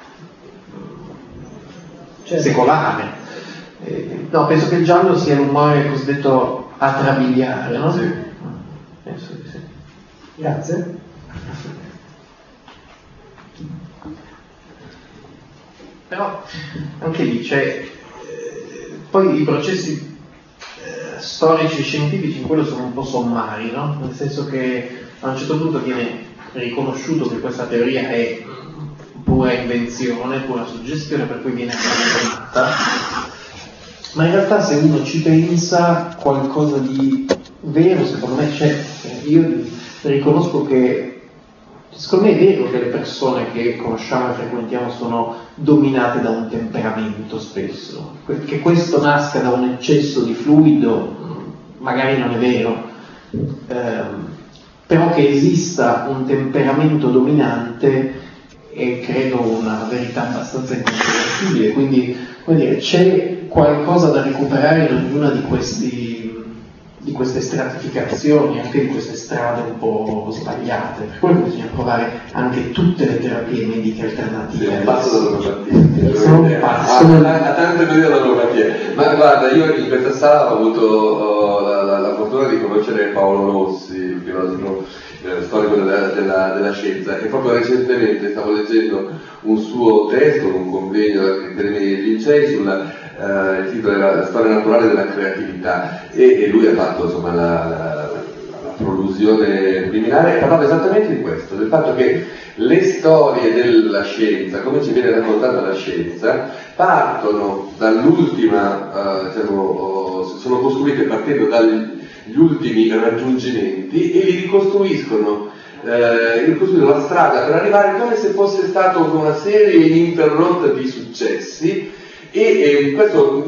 secolare. No, penso che il giallo sia l'umore cosiddetto atrabiliare, no? Sì. Penso di sì. Grazie. Però anche lì c'è, poi i processi storici e scientifici in quello sono un po' sommari, no? Nel senso che a un certo punto viene riconosciuto che questa teoria è pura invenzione, pura suggestione, per cui viene abbandonata, ma in realtà se uno ci pensa qualcosa di vero secondo me c'è. Io riconosco che secondo me è vero che le persone che conosciamo e frequentiamo sono dominate da un temperamento spesso, che questo nasca da un eccesso di fluido magari non è vero, però che esista un temperamento dominante è credo una verità abbastanza incontrovertibile, quindi come dire, c'è qualcosa da recuperare in ognuna di queste stratificazioni, anche di queste strade un po' sbagliate, per quello bisogna provare anche tutte le terapie mediche alternative. Un passo dall'omeopatia, a tante cose dall'omeopatia. Ma guarda, io in questa sala ho avuto la fortuna di conoscere Paolo Rossi, il filosofo storico della scienza, e proprio recentemente stavo leggendo un suo testo, un convegno all'Accademia dei Lincei il titolo era La storia naturale della creatività, e lui ha fatto insomma la prolusione preliminare e parlava esattamente di questo, del fatto che le storie della scienza, come ci viene raccontata la scienza, partono dall'ultima, sono costruite partendo dagli ultimi raggiungimenti e li ricostruiscono la strada per arrivare come se fosse stata una serie ininterrotta di successi, e questo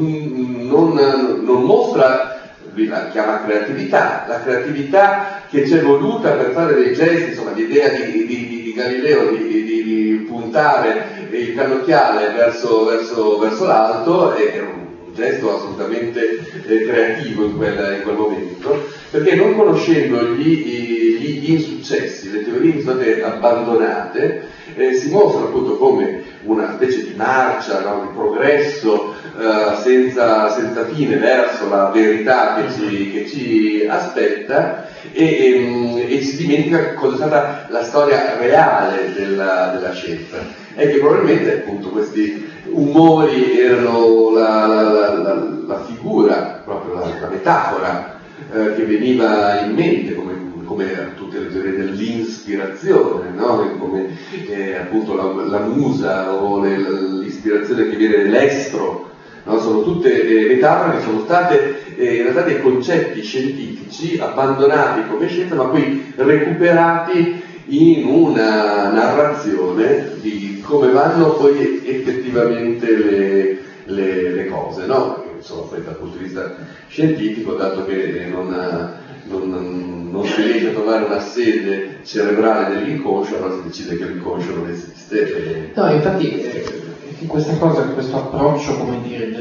non mostra, lui la chiama creatività, la creatività che c'è voluta per fare dei gesti, insomma l'idea di Galileo di puntare il cannocchiale verso l'alto è un gesto assolutamente creativo in quel momento, perché non conoscendo gli insuccessi, le teorie che sono state abbandonate, si mostra appunto come una specie di marcia, no, di progresso senza fine verso la verità che ci aspetta, e si dimentica cosa è stata la storia reale della scienza, e che probabilmente appunto questi umori erano la figura, proprio la metafora che veniva in mente, come tutte le teorie dell'ispirazione, no? Come appunto la musa o l'ispirazione che viene dall'estro, no? Sono tutte metafore che sono state in realtà dei concetti scientifici abbandonati come scienza, ma poi recuperati in una narrazione di come vanno poi effettivamente le cose, no? Insomma, poi dal punto di vista scientifico, dato che non si riesce a trovare una sede cerebrale dell'inconscio, allora si decide che l'inconscio non esiste. No, infatti questa cosa, questo approccio, come dire,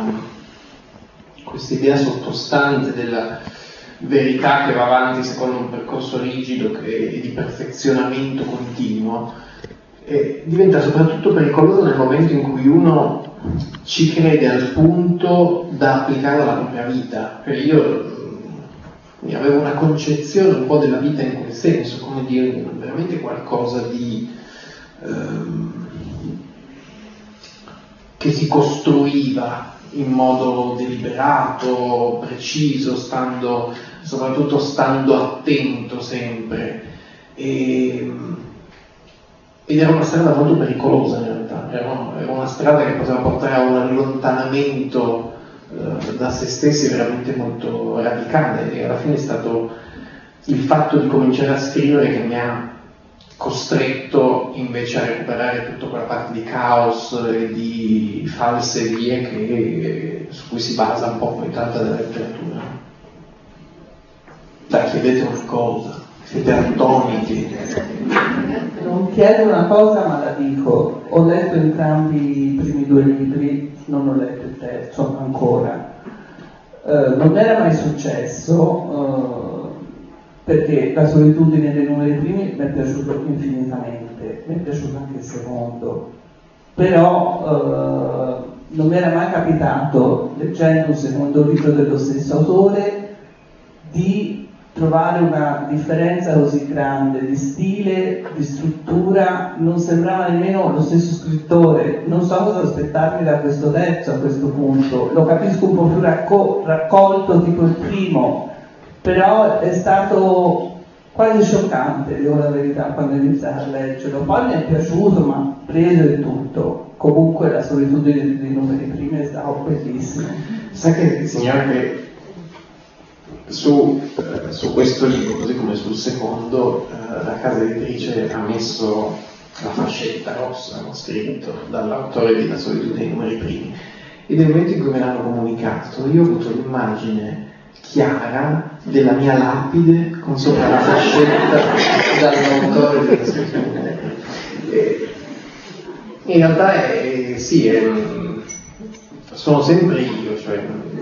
questa idea sottostante della verità che va avanti secondo un percorso rigido e di perfezionamento continuo, diventa soprattutto pericoloso nel momento in cui uno ci crede al punto da applicare alla propria vita. Io avevo una concezione un po' della vita in quel senso, come dire, veramente qualcosa di che si costruiva in modo deliberato, preciso, soprattutto stando attento sempre, ed era una strada molto pericolosa in realtà, era una strada che poteva portare a un allontanamento da se stessi veramente molto radicale, e alla fine è stato il fatto di cominciare a scrivere che mi ha costretto invece a recuperare tutta quella parte di caos e di falserie su cui si basa un po' poi tanta della letteratura. Dai, chiedete una cosa, siete attoniti. Non chiedo una cosa ma la dico, ho letto entrambi i primi due libri, non ho letto il terzo ancora, non era mai successo, perché La solitudine dei numeri primi mi è piaciuto infinitamente, mi è piaciuto anche il secondo, però non mi era mai capitato, leggendo un secondo libro dello stesso autore, di trovare una differenza così grande di stile, di struttura, non sembrava nemmeno lo stesso scrittore. Non so cosa aspettarmi da questo terzo a questo punto, lo capisco un po' più raccolto tipo il primo, però è stato quasi scioccante, dico la verità, quando ho iniziato a leggerlo. Poi mi è piaciuto, ma preso di tutto. Comunque la solitudine dei numeri primi è stato bellissimo. Sa che, signora, che su questo libro, così come sul secondo, la casa editrice ha messo la fascetta rossa, hanno scritto, dall'autore di La solitudine dei numeri primi, e nel momento in cui me l'hanno comunicato io ho avuto l'immagine chiara della mia lapide con sopra la fascetta dall'autore della solitudine dei numeri primi. In realtà sono sempre io, cioè,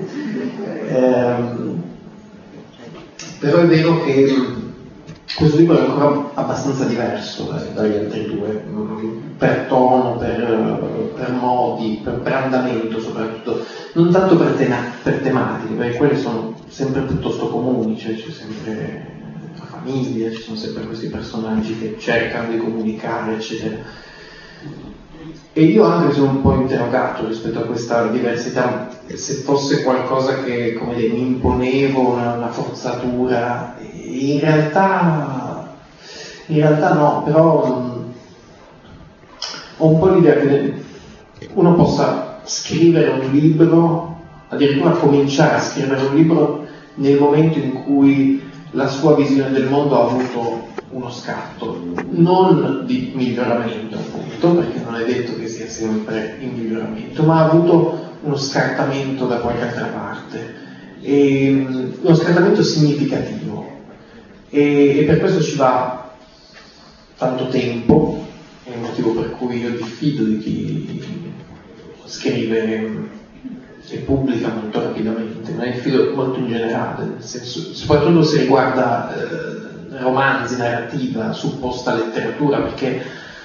però è vero che questo libro è ancora abbastanza diverso dagli altri due, per tono, per modi, per andamento soprattutto, non tanto per tematiche, perché quelle sono sempre piuttosto comuni, cioè c'è sempre la famiglia, ci sono sempre questi personaggi che cercano di comunicare, eccetera. E io anche sono un po' interrogato rispetto a questa diversità, se fosse qualcosa che, come dire, mi imponevo una forzatura. In realtà no, però ho un po' l'idea che uno possa scrivere un libro, addirittura cominciare a scrivere un libro nel momento in cui la sua visione del mondo ha avuto uno scatto, non di miglioramento appunto, perché non è detto che sia sempre in miglioramento, ma ha avuto uno scartamento da qualche altra parte, e uno scartamento significativo, e per questo ci va tanto tempo, è il motivo per cui io diffido di chi scrive e pubblica molto rapidamente, ma diffido molto in generale, nel senso, soprattutto se riguarda romanzi, narrativa, supposta letteratura, perché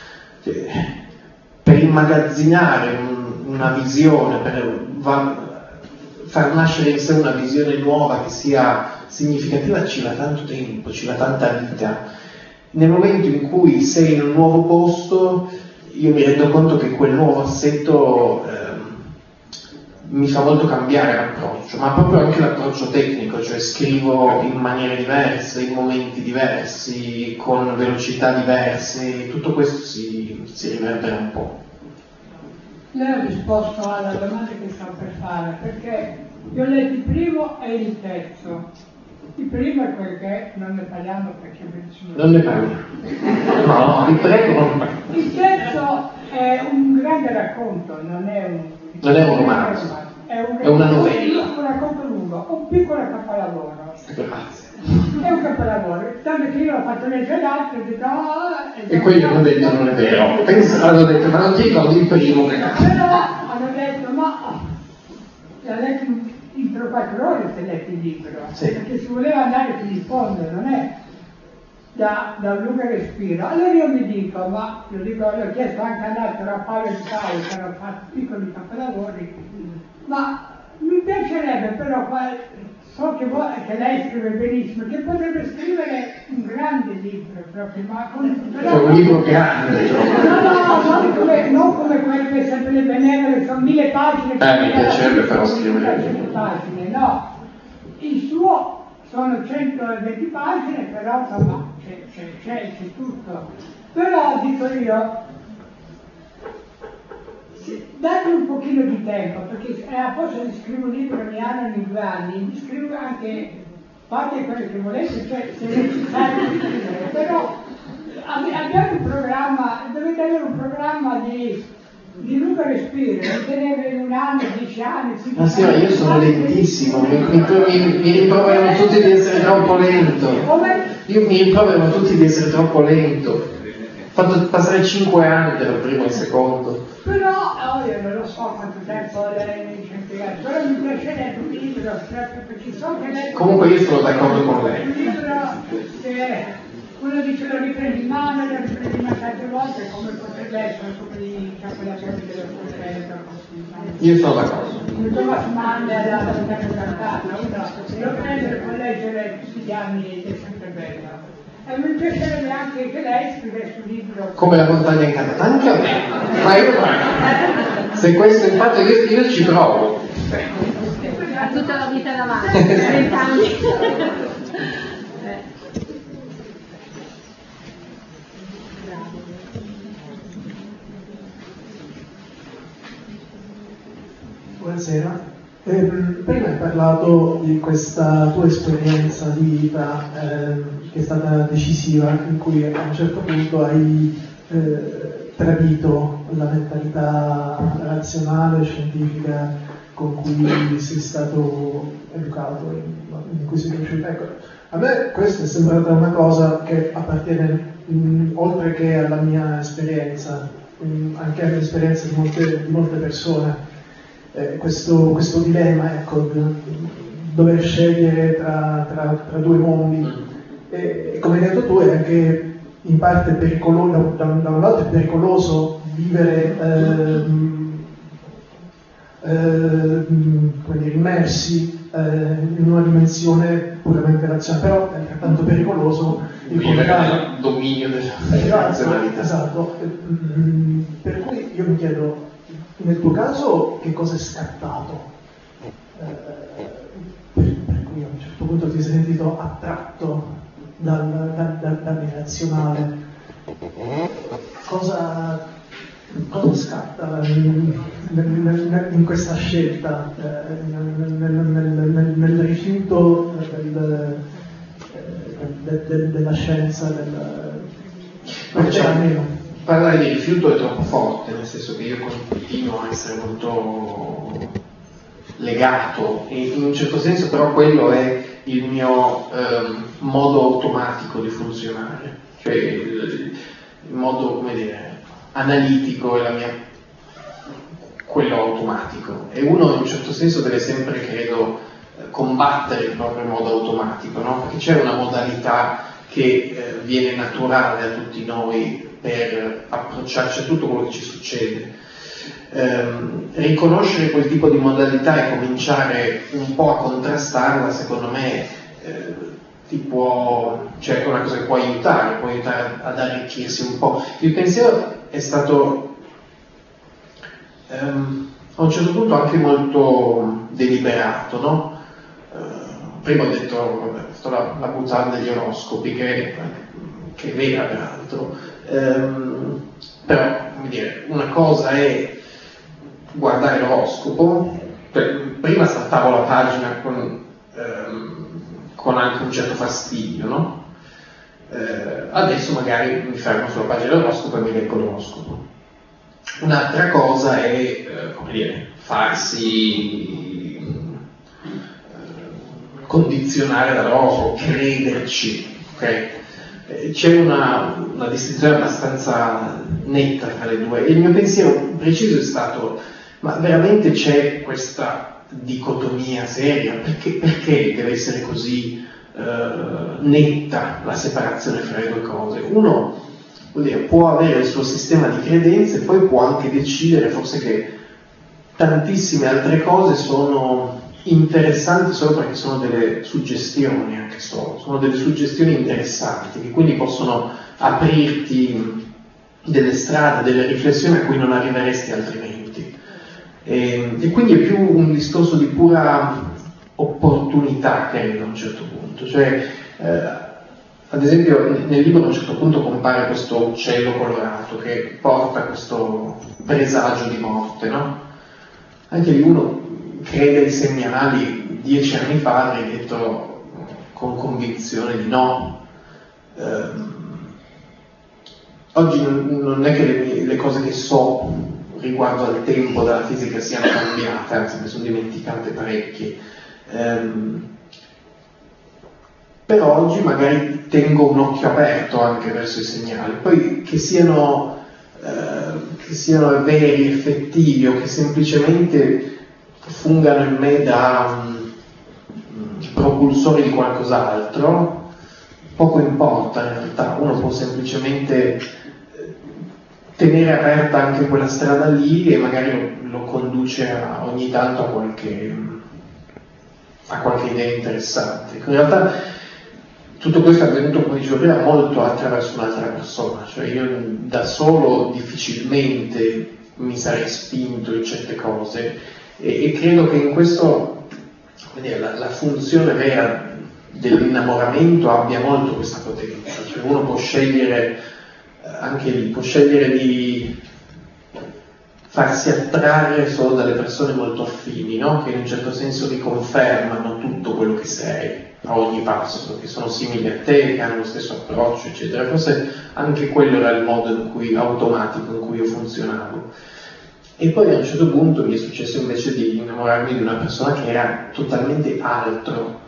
per immagazzinare una visione, per far nascere in sé una visione nuova che sia significativa ci va tanto tempo, ci va tanta vita. Nel momento in cui sei in un nuovo posto, io mi rendo conto che quel nuovo assetto mi fa molto cambiare l'approccio, ma proprio anche l'approccio tecnico, cioè scrivo in maniere diverse, in momenti diversi, con velocità diverse, tutto questo si riverbera un po'. Lei ha risposto alla domanda che stavo per fare, perché io ho letto il primo e il terzo. Il primo è quel che non ne parliamo perché non ne parliamo. No, vi prego, non parliamo. Il terzo è un grande racconto, non è un romanzo, è una novella. Un racconto lungo, un piccolo capolavoro. Grazie. È un capolavoro, tanto che io l'ho fatto leggere l'altro e ho detto e quelli hanno detto non è vero. Hanno detto ma non ti ricordi il primo che però hanno detto ma l'ha letto in 3-4 ore se letto il libro, sì. Perché si voleva andare fino in fondo, non è da un lungo respiro. Allora io mi dico, ma lo dico, l'ho chiesto anche all'altro, a Paolo Di Paolo, che hanno fatto piccoli capolavori, ma mi piacerebbe però, so che lei scrive benissimo, che potrebbe scrivere un grande libro proprio, ma però, un libro grande. non come quello che sempre le benevole, sono 1000 pagine. Mi piacerebbe però scrivere 100 pagine, no. Il suo sono 120 pagine, però insomma c'è tutto. Però dico io, date un pochino di tempo, perché a forza di scrivere un libro ogni anno, ogni 2 anni, scrivo anche fate quello che volete, cioè se necessario di scrivere, però abbiate un programma, dovete avere un programma di lungo respiro, di tenere in 1 anno, 10 anni, 15 anni. Ma sì, ma io sono lentissimo, mi rimproverano tutti di essere troppo lento. Io mi rimproverano tutti di essere troppo lento. Ho fatto passare 5 anni tra il primo e il secondo. Però io non lo so quanto tempo lei mi dice impiegato, però mi piacerebbe un libro, perché so che lei... Comunque io sono d'accordo con lei. Un libro che uno dice lo riprendi in mano, lo riprendi in mano tante volte, come potrebbe essere, come di capolavori della sua. Io sono d'accordo. come Thomas Mann era la vita cantata, lo prendo e leggere tutti gli anni è sempre bella. E mi piacerebbe anche che lei scrivesse un libro. Come La montagna incantata, anche a me. Ma io se questo infatti io ci provo. Ha tutta la vita davanti, 30 anni. Buonasera. Prima hai parlato di questa tua esperienza di vita che è stata decisiva, in cui a un certo punto hai tradito la mentalità razionale, scientifica con cui sei stato educato, in cui sei cresciuto. Ecco, a me questa è sembrata una cosa che appartiene oltre che alla mia esperienza, anche all'esperienza di molte persone. Questo dilemma, ecco, dover scegliere tra due mondi, e come hai detto tu è anche in parte pericoloso, da un lato è pericoloso vivere come dire, immersi in una dimensione puramente razionale, però è altrettanto pericoloso il contrario, dominio della razionalità. Esatto. Per cui io mi chiedo, nel tuo caso che cosa è scattato? Per cui a un certo punto ti sei sentito attratto dall'irrazionale. Cosa scatta in questa scelta, nel rifiuto della scienza, Parlare di rifiuto è troppo forte, nel senso che io continuo a essere molto legato, e in un certo senso però quello è il mio modo automatico di funzionare, cioè il modo, come dire, analitico è quello automatico, e uno in un certo senso deve sempre, credo, combattere il proprio modo automatico, no? Perché c'è una modalità che viene naturale a tutti noi per approcciarci a tutto quello che ci succede. Riconoscere quel tipo di modalità e cominciare un po' a contrastarla, secondo me, cioè è una cosa che può aiutare ad arricchirsi un po'. Il pensiero è stato a un certo punto anche molto deliberato, no? Prima ho detto, la buttata degli oroscopi, che è vera peraltro, però, come dire, una cosa è guardare l'oroscopo, prima saltavo la pagina con anche un certo fastidio, no? Adesso magari mi fermo sulla pagina dell'oroscopo e mi leggo l'oroscopo. Un'altra cosa è, come dire, farsi condizionare dall'oroscopo, crederci, ok? C'è una distinzione abbastanza netta tra le due, e il mio pensiero preciso è stato: ma veramente c'è questa dicotomia seria? Perché deve essere così netta la separazione fra le due cose? Uno, vuol dire, può avere il suo sistema di credenze e poi può anche decidere forse che tantissime altre cose sono interessanti solo perché sono delle suggestioni, anche solo, sono delle suggestioni interessanti, che quindi possono aprirti delle strade, delle riflessioni a cui non arriveresti altrimenti. E quindi è più un discorso di pura opportunità, credo, a un certo punto. Cioè, ad esempio, nel libro a un certo punto compare questo uccello colorato che porta questo presagio di morte, no? Anche lì uno crede ai segnali. 10 anni fa avrei detto con convinzione di no. Oggi non è che le cose che so riguardo al tempo della fisica siano cambiate, anzi mi sono dimenticate parecchie. Però oggi magari tengo un occhio aperto anche verso i segnali, poi che siano veri, effettivi, o che semplicemente fungano in me da propulsori di qualcos'altro, poco importa in realtà. Uno può semplicemente tenere aperta anche quella strada lì e magari lo conduce ogni tanto a qualche idea interessante. In realtà tutto questo è avvenuto, come dicevo prima, molto attraverso un'altra persona, cioè io da solo difficilmente mi sarei spinto in certe cose e credo che in questo la funzione vera dell'innamoramento abbia molto questa potenza, cioè uno può scegliere anche lì, può scegliere di farsi attrarre solo dalle persone molto affini, no? Che in un certo senso riconfermano tutto quello che sei a ogni passo, che sono simili a te, che hanno lo stesso approccio, eccetera. Forse anche quello era il modo automatico in cui io funzionavo. E poi a un certo punto mi è successo invece di innamorarmi di una persona che era totalmente altro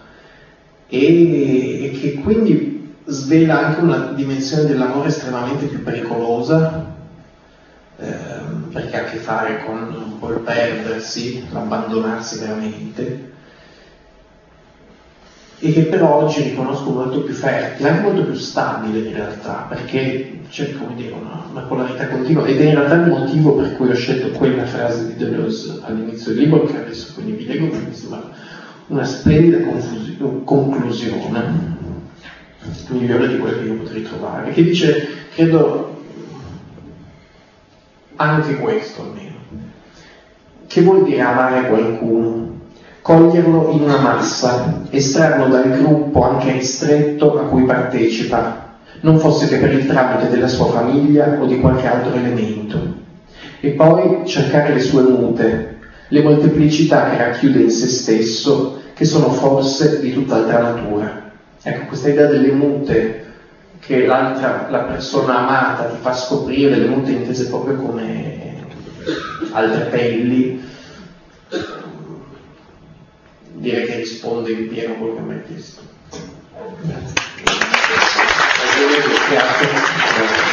e che quindi svela anche una dimensione dell'amore estremamente più pericolosa, perché ha a che fare con un po' il perdersi, l'abbandonarsi veramente, e che però oggi riconosco molto più fertile, anche molto più stabile in realtà, perché c'è, come dire, una polarità continua, ed è in realtà il motivo per cui ho scelto quella frase di Deleuze all'inizio del libro, che adesso quindi vi leggo, perché mi sembra una splendida conclusione, migliore di quella che io potrei trovare, che dice, credo, anche questo almeno. Che vuol dire amare qualcuno? Coglierlo in una massa, estrarlo dal gruppo anche ristretto a cui partecipa, non fosse che per il tramite della sua famiglia o di qualche altro elemento, e poi cercare le sue mute, le molteplicità che racchiude in se stesso, che sono forse di tutt'altra natura. Ecco, questa idea delle mute che la persona amata ti fa scoprire, le mute intese proprio come altre pelli, direi che risponde in pieno a quello che mi hai chiesto. Grazie.